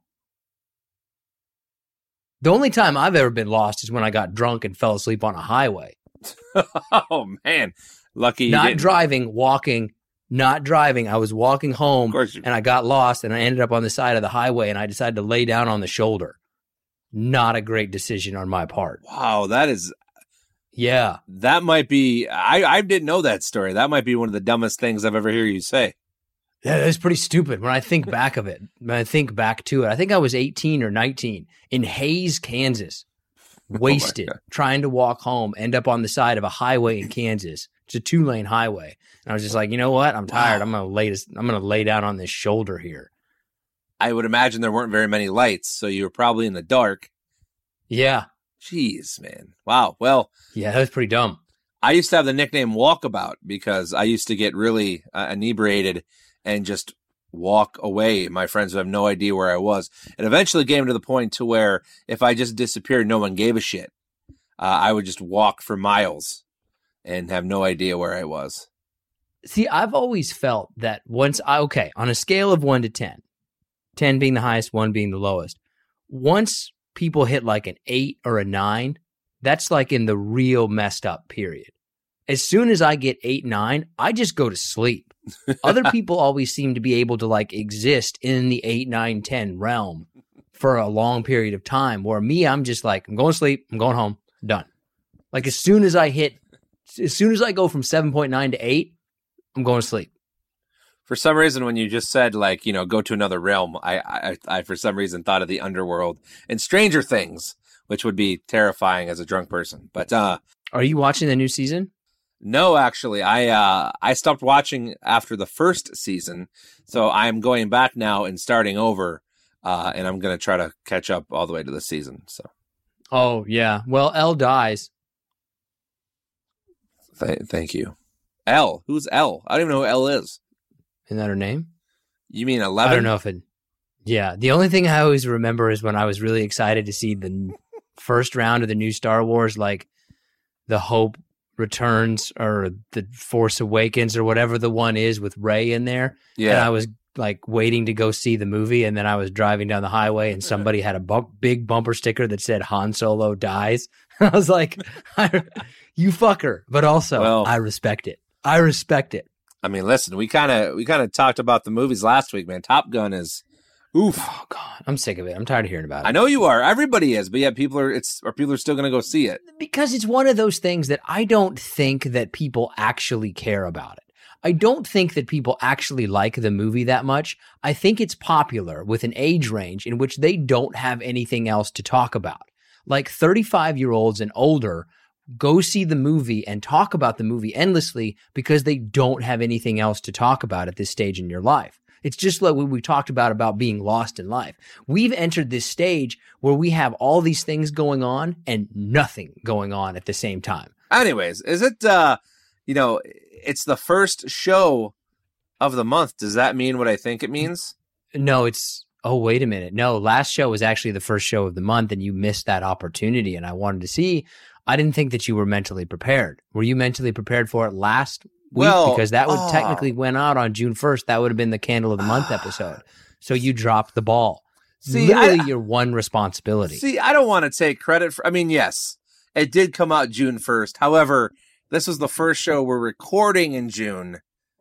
The only time I've ever been lost is when I got drunk and fell asleep on a highway. Oh man, lucky you not didn't. driving, walking, not driving. I was walking home Of course you- and I got lost and I ended up on the side of the highway and I decided to lay down on the shoulder. Not a great decision on my part. Wow, that is Yeah. that might be. I I didn't know that story. That might be one of the dumbest things I've ever heard you say. Yeah, it's pretty stupid when I think back of it. When I think back to it, I think I was eighteen or nineteen in Hays, Kansas, wasted, God. trying to walk home, end up on the side of a highway in Kansas. It's a two lane highway. And I was just like, you know what? I'm tired. Wow. I'm going to lay this, I'm going to lay down on this shoulder here. I would imagine there weren't very many lights, so you were probably in the dark. Yeah. Jeez, man. Wow. Well, Yeah, that was pretty dumb. I used to have the nickname Walkabout because I used to get really uh, inebriated and just walk away. My friends would have no idea where I was. It eventually came to the point to where if I just disappeared, no one gave a shit. Uh, I would just walk for miles and have no idea where I was. See, I've always felt that once I, okay, on a scale of one to ten, ten being the highest, one being the lowest, once people hit like an eight or a nine, that's like in the real messed up period. As soon as I get eight, nine, I just go to sleep. Other people always seem to be able to like exist in the eight, nine, ten realm for a long period of time, where me, I'm just like, I'm going to sleep, I'm going home, done. Like as soon as I hit, as soon as I go from seven point nine to eight, I'm going to sleep. For some reason, when you just said, like, you know, go to another realm, I, I, I, for some reason, thought of the underworld and Stranger Things, which would be terrifying as a drunk person. But uh, Are you watching the new season? no, actually, I uh, I stopped watching after the first season, so I'm going back now and starting over, uh, and I'm going to try to catch up all the way to the season. So, Oh, yeah. Well, Elle dies. th- thank you. L, who's L? I don't even know who L is. Isn't that her name? You mean eleven? I don't know if it. Yeah. The only thing I always remember is when I was really excited to see the n- first round of the new Star Wars, like the Hope Returns or the Force Awakens or whatever the one is with Rey in there. And I Yeah. was like waiting to go see the movie. And then I was driving down the highway and somebody had a bump, big bumper sticker that said Han Solo dies. I was like, I, you fucker. But also, Well- I respect it. I respect it. I mean, listen, we kind of we kind of talked about the movies last week, man. Top Gun is, oof. Oh God, I'm sick of it. I'm tired of hearing about it. I know you are. Everybody is, but yeah, people are. It's or people are still going to go see it. Because it's one of those things that I don't think that people actually care about it. I don't think that people actually like the movie that much. I think it's popular with an age range in which they don't have anything else to talk about. Like thirty-five year olds and older go see the movie and talk about the movie endlessly because they don't have anything else to talk about at this stage in your life. It's just like what we talked about, about being lost in life. We've entered this stage where we have all these things going on and nothing going on at the same time. Anyways, is it? uh You know, it's the first show of the month. Does that mean what I think it means? No, it's, oh, wait a minute. No, last show was actually the first show of the month and you missed that opportunity. And I wanted to see, I didn't think that you were mentally prepared. Were you mentally prepared for it last week? Well, Because that would oh. technically went out on June first. That would have been the Candle of the Month episode. So you dropped the ball. See, Literally I- your one responsibility. See, I don't want to take credit for. I mean, yes, it did come out June first. However, this was the first show we're recording in June,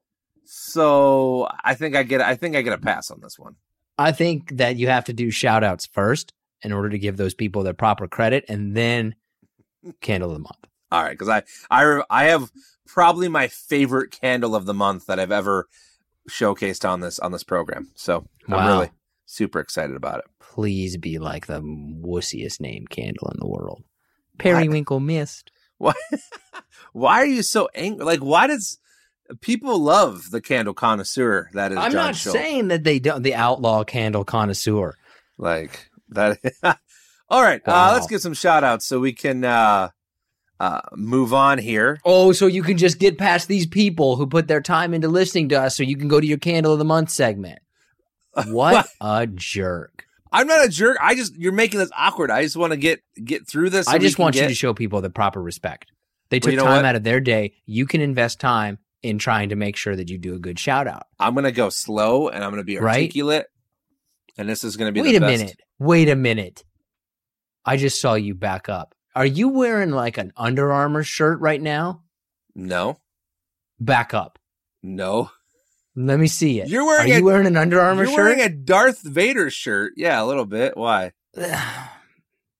so I think I get. I think I get a pass on this one. I think that you have to do shout outs first in order to give those people their proper credit and then Candle of the Month. All right, because I, I, I have probably my favorite candle of the month that I've ever showcased on this on this program. So I'm Wow. really super excited about it. Please be like the wussiest named candle in the world. Periwinkle Mist. Why? Why are you so angry? Like, why does people love the candle connoisseur? That is, I'm John not Schultz. saying that they don't, the outlaw candle connoisseur. Like that. All right, Wow. uh, let's give some shout outs so we can uh, uh, move on here. Oh, so you can just get past these people who put their time into listening to us so you can go to your Candle of the Month segment. What a jerk. I'm not a jerk. I just you're making this awkward. I just want to get get through this. so I we just can want get, you to show people the proper respect. They Well, took you know time what? out of their day. You can invest time in trying to make sure that you do a good shout out. I'm gonna go slow and I'm gonna be Right? articulate, and this is gonna be Wait the a best. minute. Wait a minute. I just saw you back up. Are you wearing like an Under Armour shirt right now? No, Back up. no. Let me see it. You're wearing Are you a- wearing an Under Armour You're shirt? wearing a Darth Vader shirt. Yeah, a little bit. Why?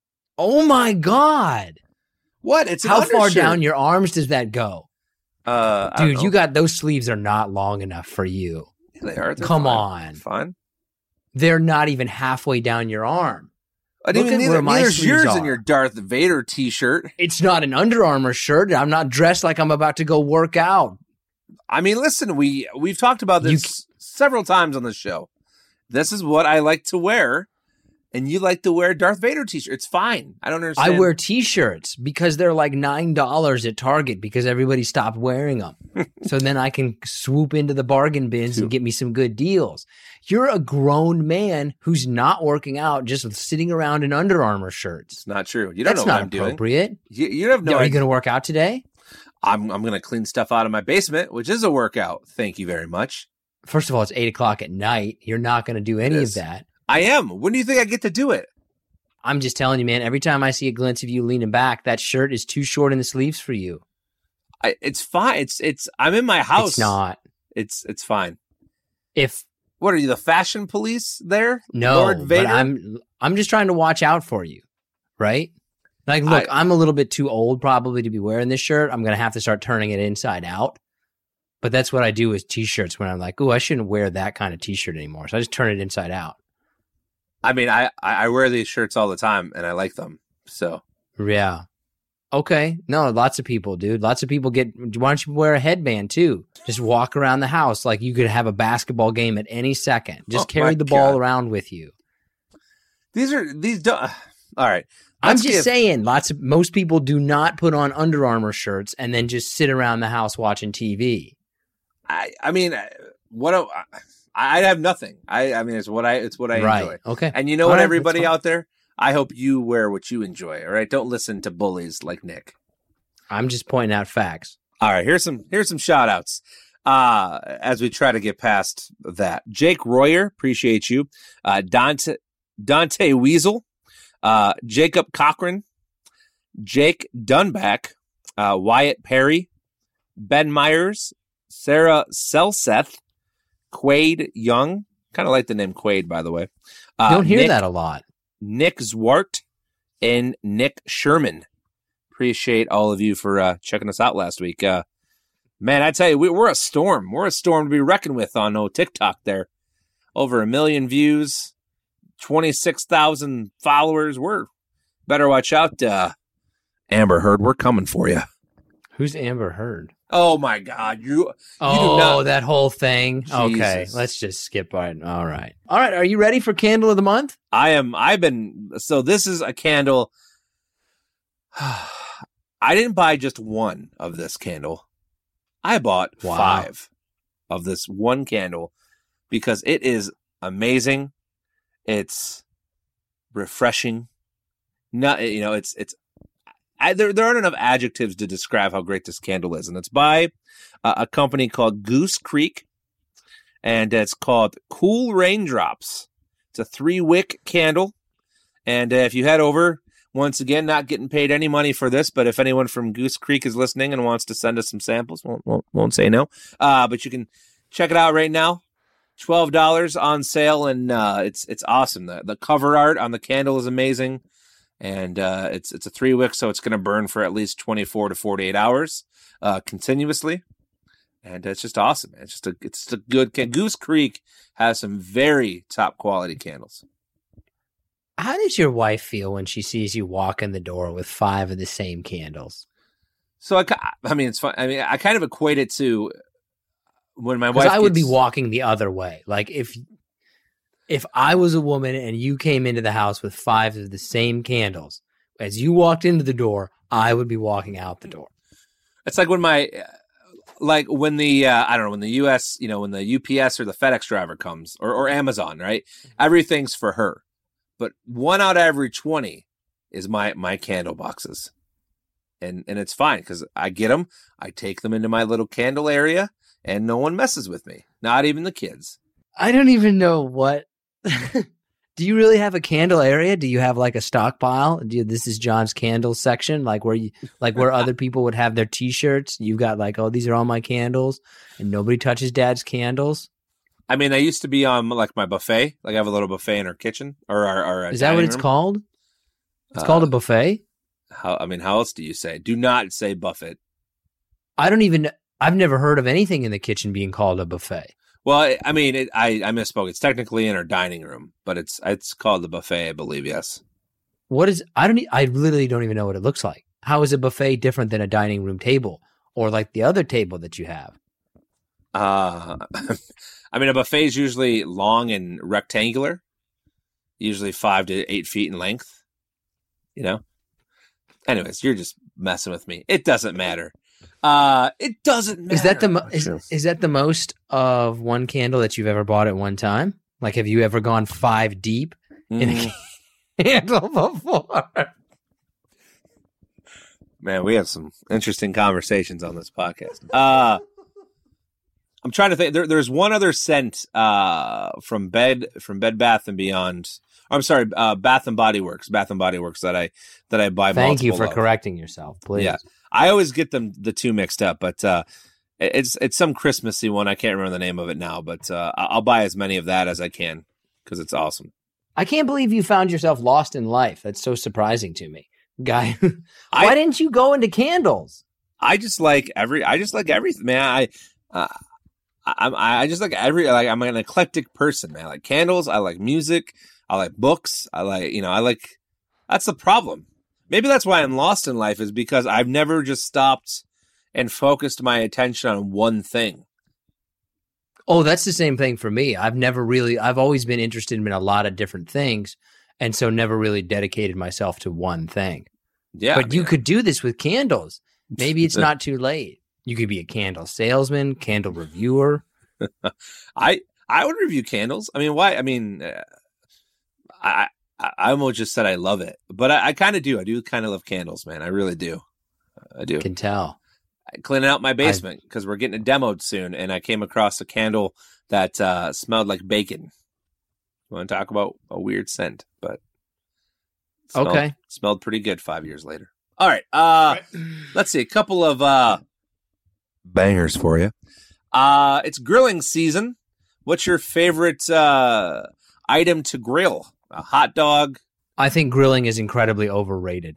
Oh my God. What? It's an How far undershirt. down your arms does that go? Uh, I don't Dude, know. you got those sleeves are not long enough for you. They are. They're Come fine. on. Fine. They're not even halfway down your arm. I Look mean, at neither, where my neither's sleeves yours are. in your Darth Vader t-shirt. It's not an Under Armour shirt. I'm not dressed like I'm about to go work out. I mean, listen, we we've talked about You this several times on the show. This is what I like to wear, and you like to wear Darth Vader t-shirt. It's fine. I don't understand. I wear T-shirts because they're like nine dollars at Target because everybody stopped wearing them. So then I can swoop into the bargain bins and get me some good deals. You're a grown man who's not working out, just sitting around in Under Armour shirts. It's not true. You don't That's know what not I'm doing. appropriate. You, you have no Are you idea. going to work out today? I'm I'm going to clean stuff out of my basement, which is a workout. Thank you very much. First of all, it's eight o'clock at night. You're not going to do any It of is. that. I am. When do you think I get to do it? I'm just telling you, man, every time I see a glimpse of you leaning back, that shirt is too short in the sleeves for you. I, it's fine. It's it's. I'm in my house. It's not. It's it's fine. If What are you, the fashion police there? no, Lord but Vader? I'm I'm just trying to watch out for you, right? Like, look, I- I'm a little bit too old probably to be wearing this shirt. I'm gonna have to start turning it inside out. But that's what I do with t-shirts when I'm like, oh, I shouldn't wear that kind of t-shirt anymore. So I just turn it inside out. I mean, I, I I wear these shirts all the time, and I like them. So Yeah. Okay. No, lots of people, dude. Lots of people get. Why don't you wear a headband too? Just walk around the house like you could have a basketball game at any second. Just Oh, carry my the ball God. around with you. these are these. Do- all right. I'm Let's just give- saying, lots of most people do not put on Under Armour shirts and then just sit around the house watching T V. I I mean, what do- I, I have nothing. I I mean, it's what I it's what I Right. enjoy. Okay. And you know All what, right, everybody that's fine. out there, I hope you wear what you enjoy. All right, don't listen to bullies like Nick. I'm just pointing out facts. All right, here's some here's some shout outs. Uh, as we try to get past that. Jake Royer, appreciate you. Uh, Dante Dante Weasel, uh, Jacob Cochran, Jake Dunback, uh, Wyatt Perry, Ben Myers, Sarah Selseth, Quaid Young. Kind of like the name Quaid, by the way. Uh, You don't hear Nick, that a lot. Nick Zwart and Nick Sherman. Appreciate all of you for uh, checking us out last week. Uh, man, I tell you, we, we're a storm. We're a storm to be reckoned with on oh, TikTok there. Over a million views, twenty-six thousand followers. We're better watch out. Uh, Amber Heard, we're coming for you. Who's Amber Heard? Oh, my God. You, Oh, not- that whole thing. Okay, Jesus. let's just skip it. All right. All right. Are you ready for Candle of the Month? I am, I've been, so this is a candle. I didn't buy just one of this candle. I bought Wow. five of this one candle because it is amazing. It's refreshing. Not, you know, it's, it's, I, there, there aren't enough adjectives to describe how great this candle is. And it's by uh, a company called Goose Creek, and it's called Cool Raindrops. It's a three wick candle. And uh, if you head over, once again, not getting paid any money for this, but if anyone from Goose Creek is listening and wants to send us some samples, won't, won't, won't say no. Uh, but you can check it out right now. twelve dollars on sale, and uh, it's it's awesome. The, the cover art on the candle is amazing. And uh, it's it's a three wick, so it's going to burn for at least twenty-four to forty-eight hours uh, continuously. And it's just awesome. It's just a it's just a good can. Goose Creek has some very top quality candles. How does your wife feel when she sees you walk in the door with five of the same candles? So I, ki- I mean, it's fun. I mean, I kind of equate it to when my wife. Because I would be gets- walking the other way. Like if if I was a woman and you came into the house with five of the same candles, as you walked into the door, I would be walking out the door. It's like when my, like when the uh, I don't know when the U S you know when the U P S or the FedEx driver comes or or Amazon, right? Everything's for her, but one out of every twenty is my my candle boxes, and and it's fine because I get them, I take them into my little candle area, and no one messes with me, not even the kids. I don't even know what. Do you really have a candle area? Do you have like a stockpile? Do you, this is John's candle section, like where you, like where other people would have their T-shirts. You've got like, oh, these are all my candles, and nobody touches Dad's candles. I mean, I used to be on like my buffet, like I have a little buffet in our kitchen or our. our uh, Is that what dining it's room. called? It's uh, called a buffet? How I mean, how else do you say? Do not say buffet. I don't even, I've never heard of anything in the kitchen being called a buffet. Well, I mean, it, I, I misspoke. It's technically in our dining room, but it's it's called the buffet, I believe, yes. What is, I don't, I literally don't even know what it looks like. How is a buffet different than a dining room table or like the other table that you have? Uh, I mean, a buffet is usually long and rectangular, usually five to eight feet in length, you know? Anyways, you're just messing with me. It doesn't matter. Uh, it doesn't matter. Is that the mo- is, is that the most of one candle that you've ever bought at one time? Like, have you ever gone five deep in mm. a candle before? Man, we have some interesting conversations on this podcast. Uh, I'm trying to think. There, there's one other scent uh, from Bed from Bed Bath and Beyond. I'm sorry, uh, Bath and Body Works. Bath and Body Works that I that I buy. Thank you for of. correcting yourself, please. Yeah, I always get them the two mixed up, but uh, it's it's some Christmassy one. I can't remember the name of it now, but uh, I'll buy as many of that as I can because it's awesome. I can't believe you found yourself lost in life. That's so surprising to me, guy. Why I, didn't you go into candles? I just like every. I just like everything, man. I. Uh, I, I just like every like I'm an eclectic person, man. I like candles. I like music. I like books. I like, you know, I like, that's the problem. Maybe that's why I'm lost in life, is because I've never just stopped and focused my attention on one thing. Oh, that's the same thing for me. I've never really, I've always been interested in a lot of different things. And so never really dedicated myself to one thing. Yeah. But you could do this with candles. Maybe it's not too late. You could be a candle salesman, candle reviewer. I, I would review candles. I mean, why? I mean, uh, I, I I almost just said I love it, but I, I kind of do. I do kind of love candles, man. I really do. I do. Can tell. I cleaning out my basement because we're getting it demoed soon, and I came across a candle that uh, smelled like bacon. You want to talk about a weird scent, but smelled, okay, smelled pretty good five years later. All right, uh, let's see a couple of uh, bangers for you. Uh, it's grilling season. What's your favorite uh, item to grill? A hot dog? I think grilling is incredibly overrated.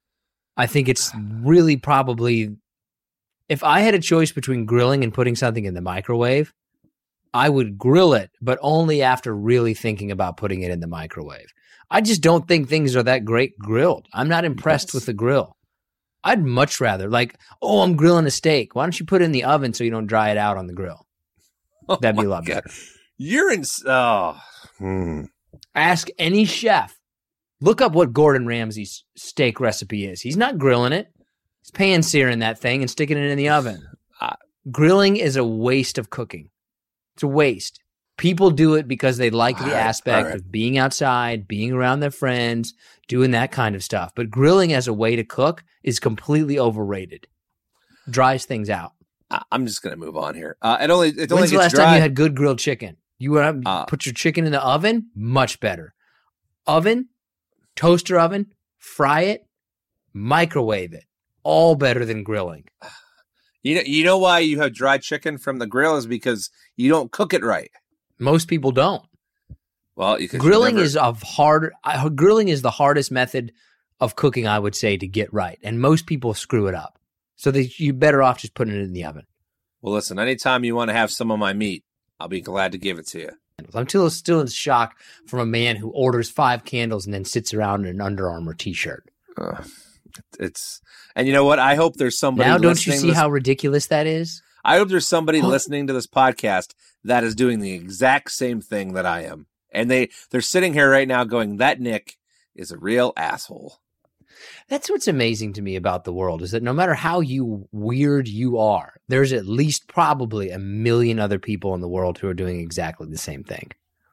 I think it's really probably, if I had a choice between grilling and putting something in the microwave, I would grill it, but only after really thinking about putting it in the microwave. I just don't think things are that great grilled. I'm not impressed yes. with the grill. I'd much rather, like, oh, I'm grilling a steak. Why don't you put it in the oven so you don't dry it out on the grill? That'd be a lot better. You're in, oh. Hmm. Ask any chef. Look up what Gordon Ramsay's steak recipe is. He's not grilling it. He's pan searing that thing and sticking it in the oven. Uh, grilling is a waste of cooking. It's a waste. People do it because they like the right, aspect right. of being outside, being around their friends, doing that kind of stuff. But grilling as a way to cook is completely overrated. Dries things out. I'm just going to move on here. Uh, it only, it only When's the last dry. time you had good grilled chicken? You would uh, put your chicken in the oven? Much better. Oven, toaster oven, fry it, microwave it. All better than grilling. You know, you know why you have dry chicken from the grill is because you don't cook it right. Most people don't. Well, you grilling never... is of hard. Uh, grilling is the hardest method of cooking, I would say, to get right, and most people screw it up. So that you're better off just putting it in the oven. Well, listen. Anytime you want to have some of my meat, I'll be glad to give it to you. I'm still still in shock from a man who orders five candles and then sits around in an Under Armour t-shirt. Uh, it's and you know what? I hope there's somebody now. Don't you see this... how ridiculous that is? I hope there's somebody listening to this podcast that is doing the exact same thing that I am, and they they're sitting here right now going, "That Nick is a real asshole." That's what's amazing to me about the world, is that no matter how you weird you are, there's at least probably a million other people in the world who are doing exactly the same thing.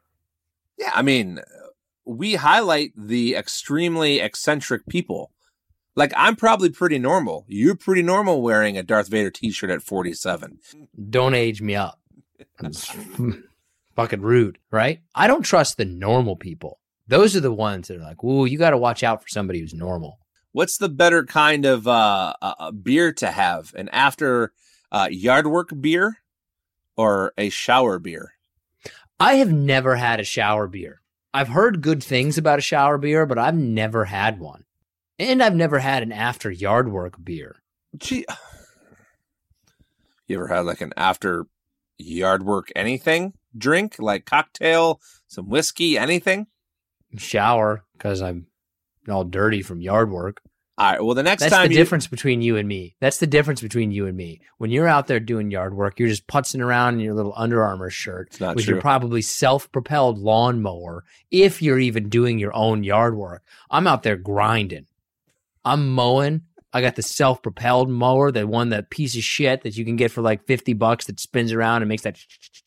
Yeah, I mean, we highlight the extremely eccentric people. Like, I'm probably pretty normal. You're pretty normal wearing a Darth Vader t-shirt at forty-seven. Don't age me up. It's fucking rude, right? I don't trust the normal people. Those are the ones that are like, ooh, you got to watch out for somebody who's normal. What's the better kind of uh, uh, beer to have? An after uh, yard work beer or a shower beer? I have never had a shower beer. I've heard good things about a shower beer, but I've never had one. And I've never had an after yard work beer. Gee, you ever had like an after yard work anything drink, like cocktail, some whiskey, anything? Shower, because I'm all dirty from yard work. All right. Well, the next That's time the you... difference between you and me. That's the difference between you and me. When you're out there doing yard work, you're just putzing around in your little Under Armour shirt It's not with true. your probably self-propelled lawnmower, if you're even doing your own yard work. I'm out there grinding. I'm mowing. I got the self-propelled mower, the one, that piece of shit that you can get for like fifty bucks that spins around and makes that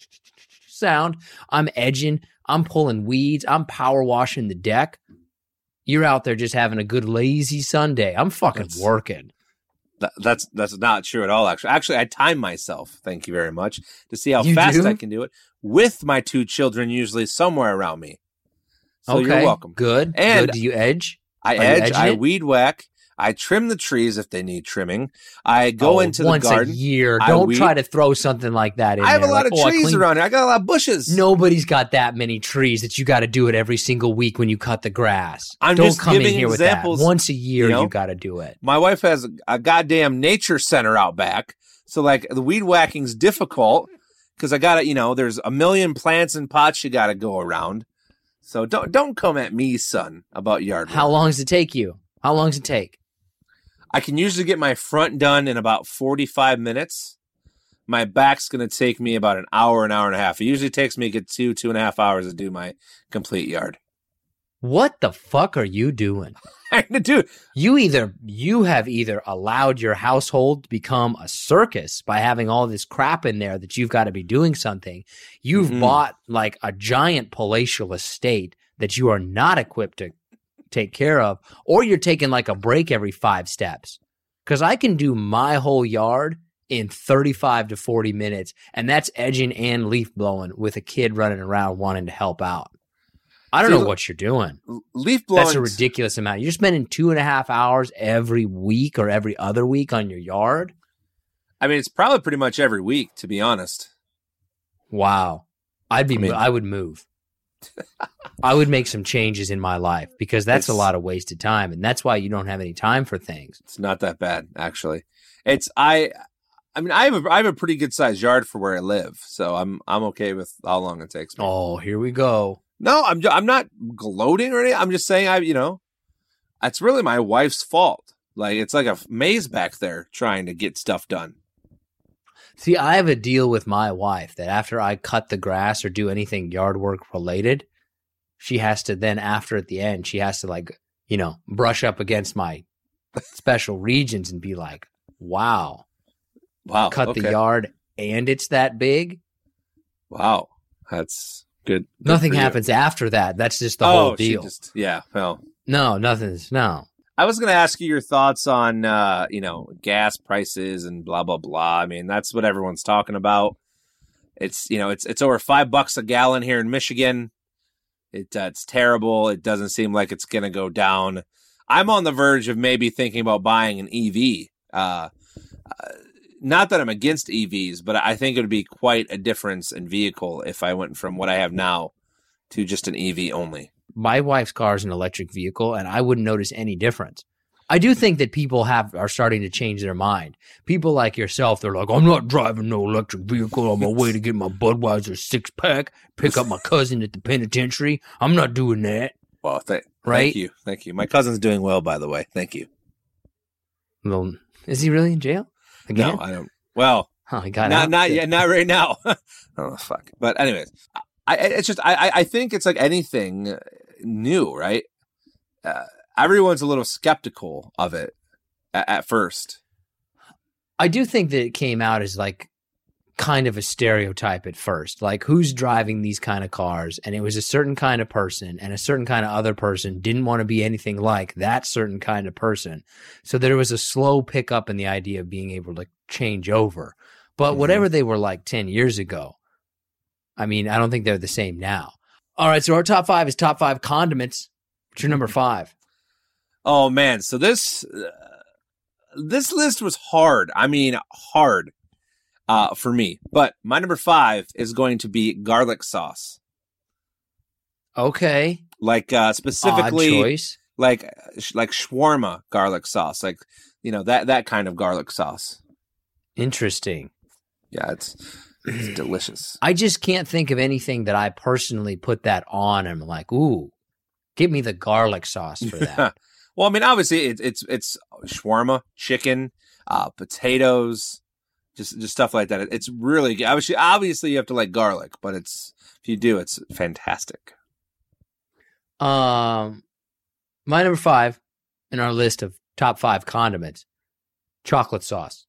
sound. I'm edging. I'm pulling weeds. I'm power washing the deck. You're out there just having a good lazy Sunday. I'm fucking That's, working. That, that's that's not true at all, actually. Actually, I time myself, thank you very much, to see how You fast do? I can do it with my two children usually somewhere around me. So Okay, you're welcome. Good. And good. Do you edge? I Are you edge, edging I it? weed whack, I trim the trees if they need trimming. I go Oh, into the once garden. a year. I Don't weed. try to throw something like that in I have there. a lot Like, of oh, I trees cleaned- around here. I got a lot of bushes. Nobody's got that many trees that you got to do it every single week when you cut the grass. I'm Don't just come in giving here examples, with that. Once a year, you know? you got to do it. My wife has a, a goddamn nature center out back. So, like, the weed whacking's difficult because I got to, you know, there's a million plants and pots you got to go around. So don't don't come at me, son, about yard work. How long does it take you? How long does it take? I can usually get my front done in about forty-five minutes. My back's going to take me about an hour, an hour and a half. It usually takes me a good two, two and a half hours to do my complete yard. What the fuck are you doing? Dude, You either you have either allowed your household to become a circus by having all this crap in there that you've got to be doing something. You've Mhm. bought like a giant palatial estate that you are not equipped to take care of, or you're taking like a break every five steps. Because I can do my whole yard in thirty-five to forty minutes, and that's edging and leaf blowing with a kid running around wanting to help out. I don't See, know what you're doing. leaf blowing. That's a ridiculous amount. You're spending two and a half hours every week or every other week on your yard? I mean, it's probably pretty much every week, to be honest. Wow. I'd be I mean- I would move. I would make some changes in my life because that's a It's- lot of wasted time, and that's why you don't have any time for things. It's not that bad, actually. It's I. I mean, I have a I have a pretty good sized yard for where I live, so I'm I'm okay with how long it takes me. Oh, here we go. No, I'm ju- I'm not gloating or anything. I'm just saying I, you know, it's really my wife's fault. Like it's like a maze back there trying to get stuff done. See, I have a deal with my wife that after I cut the grass or do anything yard work related, she has to then after at the end, she has to like, you know, brush up against my special regions and be like, wow, Wow, cut okay. the yard and it's that big. Wow, that's good. good Nothing for you. happens after that. That's just the oh, whole she deal. just yeah. Well, No, nothing's no. I was going to ask you your thoughts on, uh, you know, gas prices and blah, blah, blah. I mean, that's what everyone's talking about. It's, you know, it's it's over five bucks a gallon here in Michigan. It uh, It's terrible. It doesn't seem like it's going to go down. I'm on the verge of maybe thinking about buying an E V. Uh, uh, not that I'm against E Vs, but I think it would be quite a difference in vehicle if I went from what I have now to just an E V only. My wife's car is an electric vehicle, and I wouldn't notice any difference. I do think that people have are starting to change their mind. People like yourself, they're like, I'm not driving no electric vehicle on my way to get my Budweiser six pack, pick up my cousin at the penitentiary. I'm not doing that. Well, th- Right? thank you. Thank you. My cousin's doing well, by the way. Thank you. Well, is he really in jail again? No, I don't. Well, Oh, he got not out. not Good. yet, not right now. Oh fuck! But anyways, I it's just I I think it's like anything new, right? Uh, everyone's a little skeptical of it at, at first. I do think that it came out as like kind of a stereotype at first. Like, who's driving these kind of cars? And it was a certain kind of person, and a certain kind of other person didn't want to be anything like that certain kind of person. So there was a slow pickup in the idea of being able to change over. But Mhm. whatever they were like ten years ago, I mean, I don't think they're the same now. All right, so our top five is top five condiments. What's your number five? Oh man, so this uh, this list was hard. I mean, hard uh, for me. But my number five is going to be garlic sauce. Okay. Like uh, Odd specifically, choice. like like shawarma garlic sauce, like you know that that kind of garlic sauce. Interesting. Yeah, it's it's delicious. I just can't think of anything that I personally put that on and I'm like, ooh, give me the garlic sauce for that. Well, I mean, obviously it's it's it's shawarma, chicken, uh, potatoes, just just stuff like that. It's really good. Obviously, obviously you have to like garlic, but it's if you do, it's fantastic. Um, my number five in our list of top five condiments, chocolate sauce.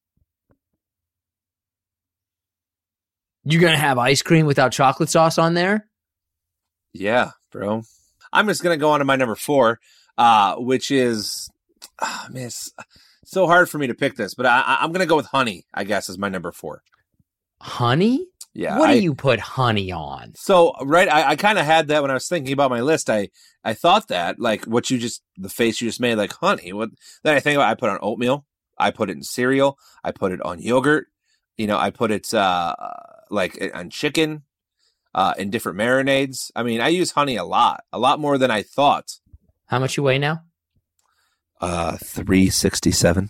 You gonna have ice cream without chocolate sauce on there? Yeah, bro. I'm just gonna go on to my number four, uh, which is, oh, man, it's so hard for me to pick this, but I, I'm gonna go with honey. I guess is my number four. Honey? Yeah. What I, do you put honey on? So right, I, I kind of had that when I was thinking about my list. I I thought that like what you just the face you just made, like honey. What then I think about? I put it on oatmeal. I put it in cereal. I put it on yogurt. You know, I put it uh, like on chicken, uh, in different marinades. I mean, I use honey a lot, a lot more than I thought. How much you weigh now? Uh, three sixty seven.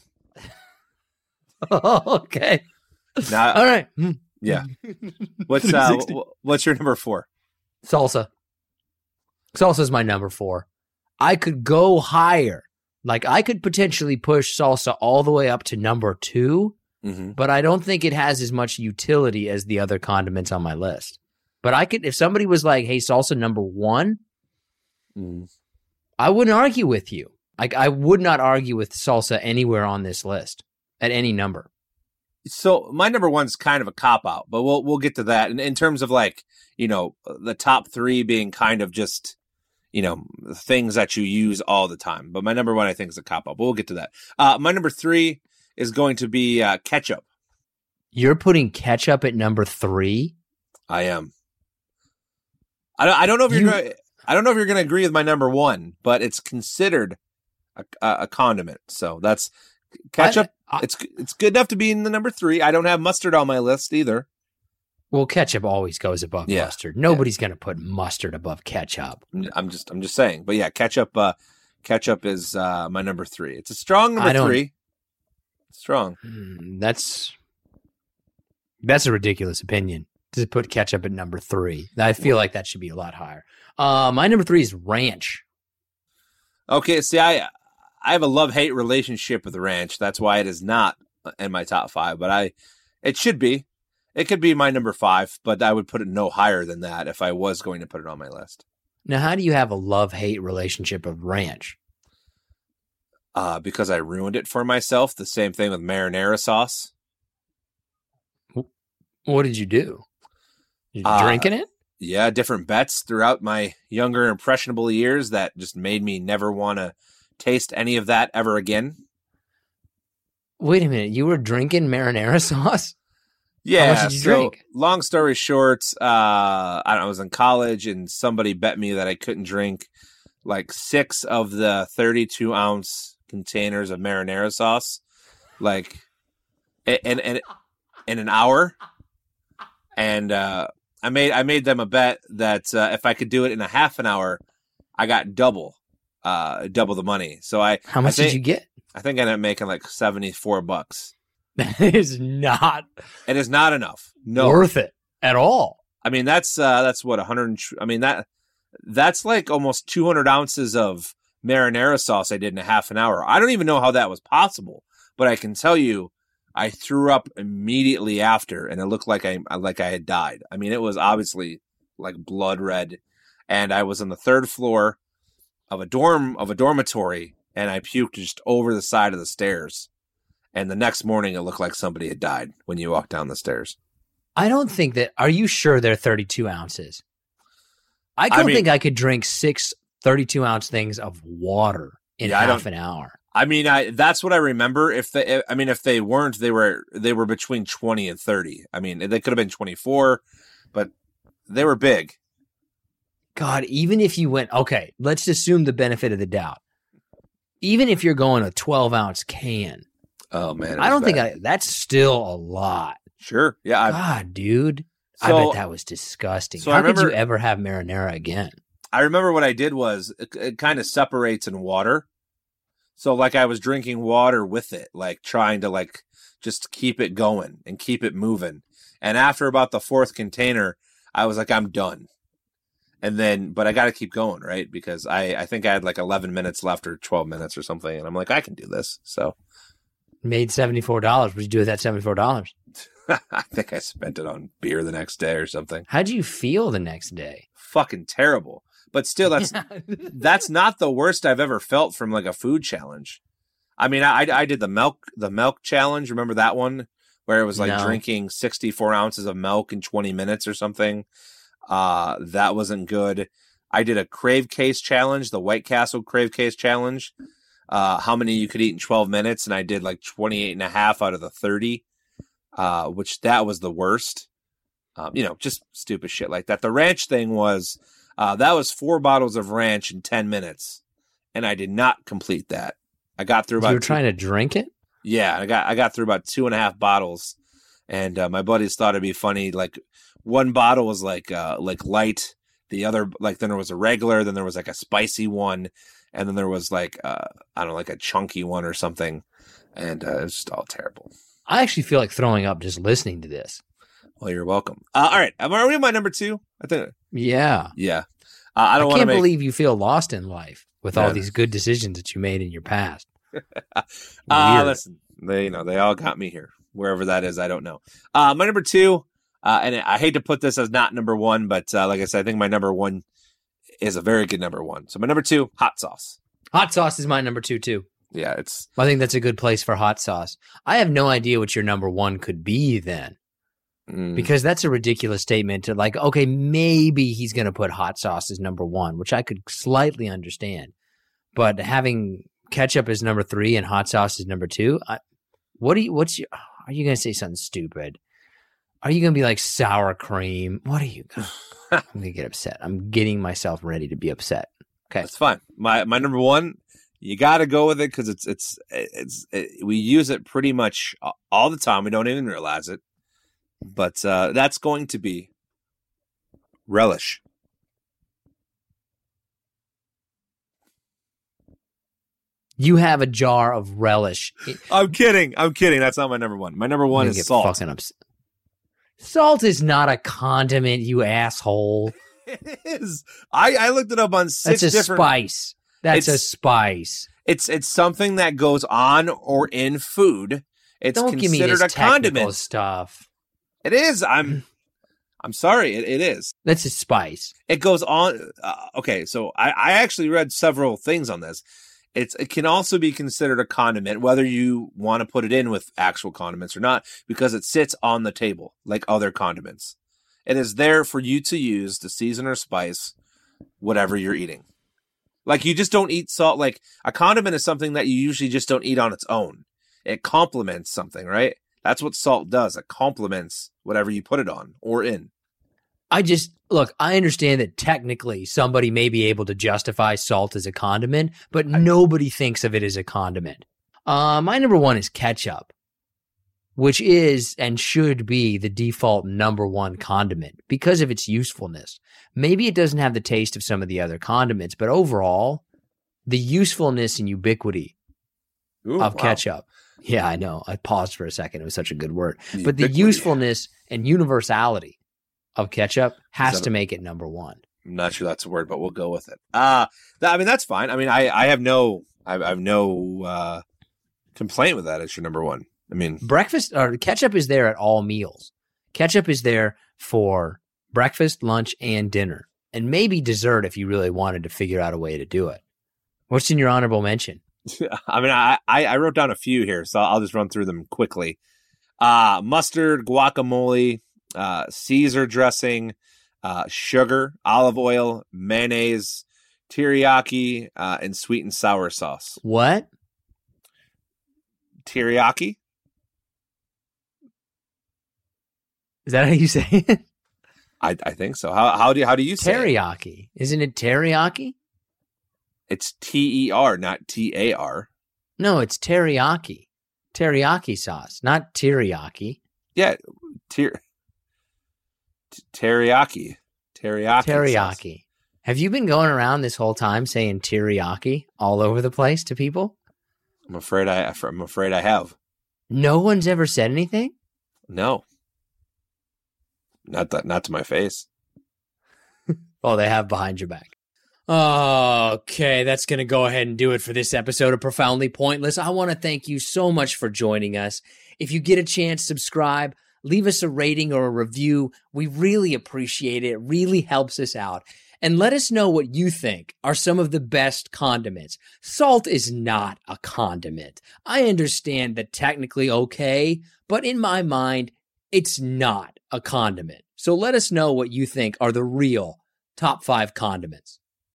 Okay. Now, all right. Yeah. What's uh, what's your number four? Salsa. Salsa is my number four. I could go higher. Like I could potentially push salsa all the way up to number two, mm-hmm. but I don't think it has as much utility as the other condiments on my list. But I could, if somebody was like, "Hey, salsa number one," mm. I wouldn't argue with you. Like I would not argue with salsa anywhere on this list at any number. So my number one's kind of a cop out, but we'll we'll get to that. And in terms of like, you know, the top three being kind of just, you know, things that you use all the time. But my number one, I think, is a cop out. But we'll get to that. Uh, my number three is going to be uh, ketchup. You're putting ketchup at number three? I am. I don't. I don't know if you're. You... Gonna, I don't know if you're going to agree with my number one, but it's considered a, a, a condiment. So that's ketchup. I, I, it's it's good enough to be in the number three. I don't have mustard on my list either. Well, ketchup always goes above yeah. mustard. Nobody's yeah. going to put mustard above ketchup. I'm just I'm just saying. But yeah, ketchup uh, ketchup is uh, my number three. It's a strong number three. It's strong. That's that's a ridiculous opinion to put ketchup at number three. I feel like that should be a lot higher. Uh, my number three is ranch. Okay, see, I I have a love-hate relationship with ranch. That's why it is not in my top five. But I, it should be. It could be my number five, but I would put it no higher than that if I was going to put it on my list. Now, how do you have a love-hate relationship with ranch? Uh, because I ruined it for myself. The same thing with marinara sauce. What did you do? You uh, drinking it? Yeah, different bets throughout my younger impressionable years that just made me never want to taste any of that ever again. Wait a minute. You were drinking marinara sauce? Yeah. How much did you so, drink? Long story short, uh, I, don't know, I was in college and somebody bet me that I couldn't drink like six of the thirty-two ounce containers of marinara sauce, like in, in, in an hour. And uh, I made I made them a bet that uh, if I could do it in a half an hour, I got double, uh, double the money. So I how much I think, did you get? I think I ended up making like seventy four bucks. That is not. It is not enough. No, worth it at all. I mean that's uh, that's what a hundred. I mean that that's like almost two hundred ounces of marinara sauce I did in a half an hour. I don't even know how that was possible, but I can tell you. I threw up immediately after, and it looked like I like I had died. I mean, it was obviously like blood red, and I was on the third floor of a dorm of a dormitory, and I puked just over the side of the stairs. And the next morning, it looked like somebody had died when you walked down the stairs. I don't think that. Are you sure they're thirty-two ounces? I don't I mean, think I could drink six thirty-two ounce things of water in yeah, half an hour. I mean, I that's what I remember. If they, I mean, if they weren't, they were they were between twenty and thirty. I mean, they could have been twenty-four, but they were big. God, even if you went, okay, let's assume the benefit of the doubt. Even if you're going a twelve ounce can, oh man, I don't bad. think I, that's still a lot. Sure, yeah. God, dude, so, I bet that was disgusting. So How remember, could you ever have marinara again? I remember what I did was it, it kind of separates in water. So like I was drinking water with it, like trying to like just keep it going and keep it moving. And after about the fourth container, I was like, I'm done. And then, but I got to keep going, right? Because I, I think I had like eleven minutes left or twelve minutes or something. And I'm like, I can do this. So Made seventy-four dollars. What did you do with that seventy-four dollars? I think I spent it on beer the next day or something. How'd you feel the next day? Fucking terrible. But still, that's that's not the worst I've ever felt from like a food challenge. I mean, I I did the milk the milk challenge. Remember that one where it was like No. drinking sixty-four ounces of milk in twenty minutes or something. Uh, that wasn't good. I did a crave case challenge, the White Castle crave case challenge. Uh, how many you could eat in twelve minutes, and I did like twenty-eight and a half out of the thirty. Uh, which that was the worst. Um, you know, just stupid shit like that. The ranch thing was, uh, that was four bottles of ranch in ten minutes, and I did not complete that. I got through about. You were two, trying to drink it? Yeah, I got I got through about two and a half bottles, and uh, my buddies thought it'd be funny. Like one bottle was like uh, like light, the other like then there was a regular, then there was like a spicy one, and then there was like uh, I don't know, like a chunky one or something, and uh, it was just all terrible. I actually feel like throwing up just listening to this. Well, you're welcome. Uh, all right, am I ready? My number two, I think. Yeah. Yeah, uh, I don't I want to can't make. believe you feel lost in life with all Yeah. these good decisions that you made in your past. Ah, Weird. listen, they you know they all got me here. Wherever that is, I don't know. Uh, my number two, uh, and I hate to put this as not number one, but uh, like I said, I think my number one is a very good number one. So my number two, hot sauce. Hot sauce is my number two, too. Yeah, it's I think that's a good place for hot sauce. I have no idea what your number one could be then, mm, because that's a ridiculous statement to like, okay, maybe he's going to put hot sauce as number one, which I could slightly understand. But having ketchup as number three and hot sauce as number two, I, what do you, what's your, are you going to say something stupid? Are you going to be like sour cream? What are you going to, I'm going to get upset. I'm getting myself ready to be upset. Okay. that's fine. My my number one, you got to go with it because it's it's it's it, we use it pretty much all the time. We don't even realize it, but uh, that's going to be relish. You have a jar of relish. I'm kidding. I'm kidding. That's not my number one. My number one I'm gonna is get salt. fucking upset. Salt is not a condiment, you asshole. It is. I, I looked it up on six That's a different. spice. That's a It's- spice. It's it's something that goes on or in food. It's Don't give me considered this a technical condiment. stuff. It is. I'm. I'm sorry. It, it is. That's a spice. It goes on. Uh, okay, so I, I actually read several things on this. It's it can also be considered a condiment, whether you want to put it in with actual condiments or not, because it sits on the table like other condiments. It is there for you to use to season or spice whatever you're eating. Like you just don't eat salt. Like a condiment is something that you usually just don't eat on its own. It complements something, right? That's what salt does. It complements whatever you put it on or in. I just look, I understand that technically somebody may be able to justify salt as a condiment, but nobody thinks of it as a condiment. Uh, my number one is ketchup, which is and should be the default number one condiment because of its usefulness. Maybe it doesn't have the taste of some of the other condiments, but overall, the usefulness and ubiquity Ooh, of wow. ketchup. Yeah, I know. I paused for a second. It was such a good word. But the Ubiquity. usefulness and universality of ketchup has that to a- make it number one. I'm not sure that's a word, but we'll go with it. Uh, that, I mean, that's fine. I mean, I, I have no, I, I have no uh, complaint with that as your number one. I mean, Breakfast or ketchup is there at all meals. Ketchup is there for breakfast, lunch, and dinner, and maybe dessert if you really wanted to figure out a way to do it. What's in your honorable mention? I mean, I, I, I wrote down a few here, so I'll just run through them quickly. Uh, mustard, guacamole, uh, Caesar dressing, uh, sugar, olive oil, mayonnaise, teriyaki, uh, and sweet and sour sauce. What? Teriyaki? Is that how you say it? I, I think so. How how do you, how do you say it? Teriyaki. Isn't it teriyaki? It's T E R, not T A R. No, it's teriyaki. Teriyaki sauce, not teriyaki. Yeah, ter- t- teriyaki, teriyaki, sauce. Teriyaki. Have you been going around this whole time saying teriyaki all over the place to people? I'm afraid I. I'm afraid I have. No one's ever said anything? No. Not that. Not to my face. Well, they have behind your back. Okay, that's going to go ahead and do it for this episode of Profoundly Pointless. I want to thank you so much for joining us. If you get a chance, subscribe, leave us a rating or a review. We really appreciate it. It really helps us out. And let us know what you think are some of the best condiments. Salt is not a condiment. I understand that technically okay, but in my mind, it's not a condiment. So let us know what you think are the real top five condiments.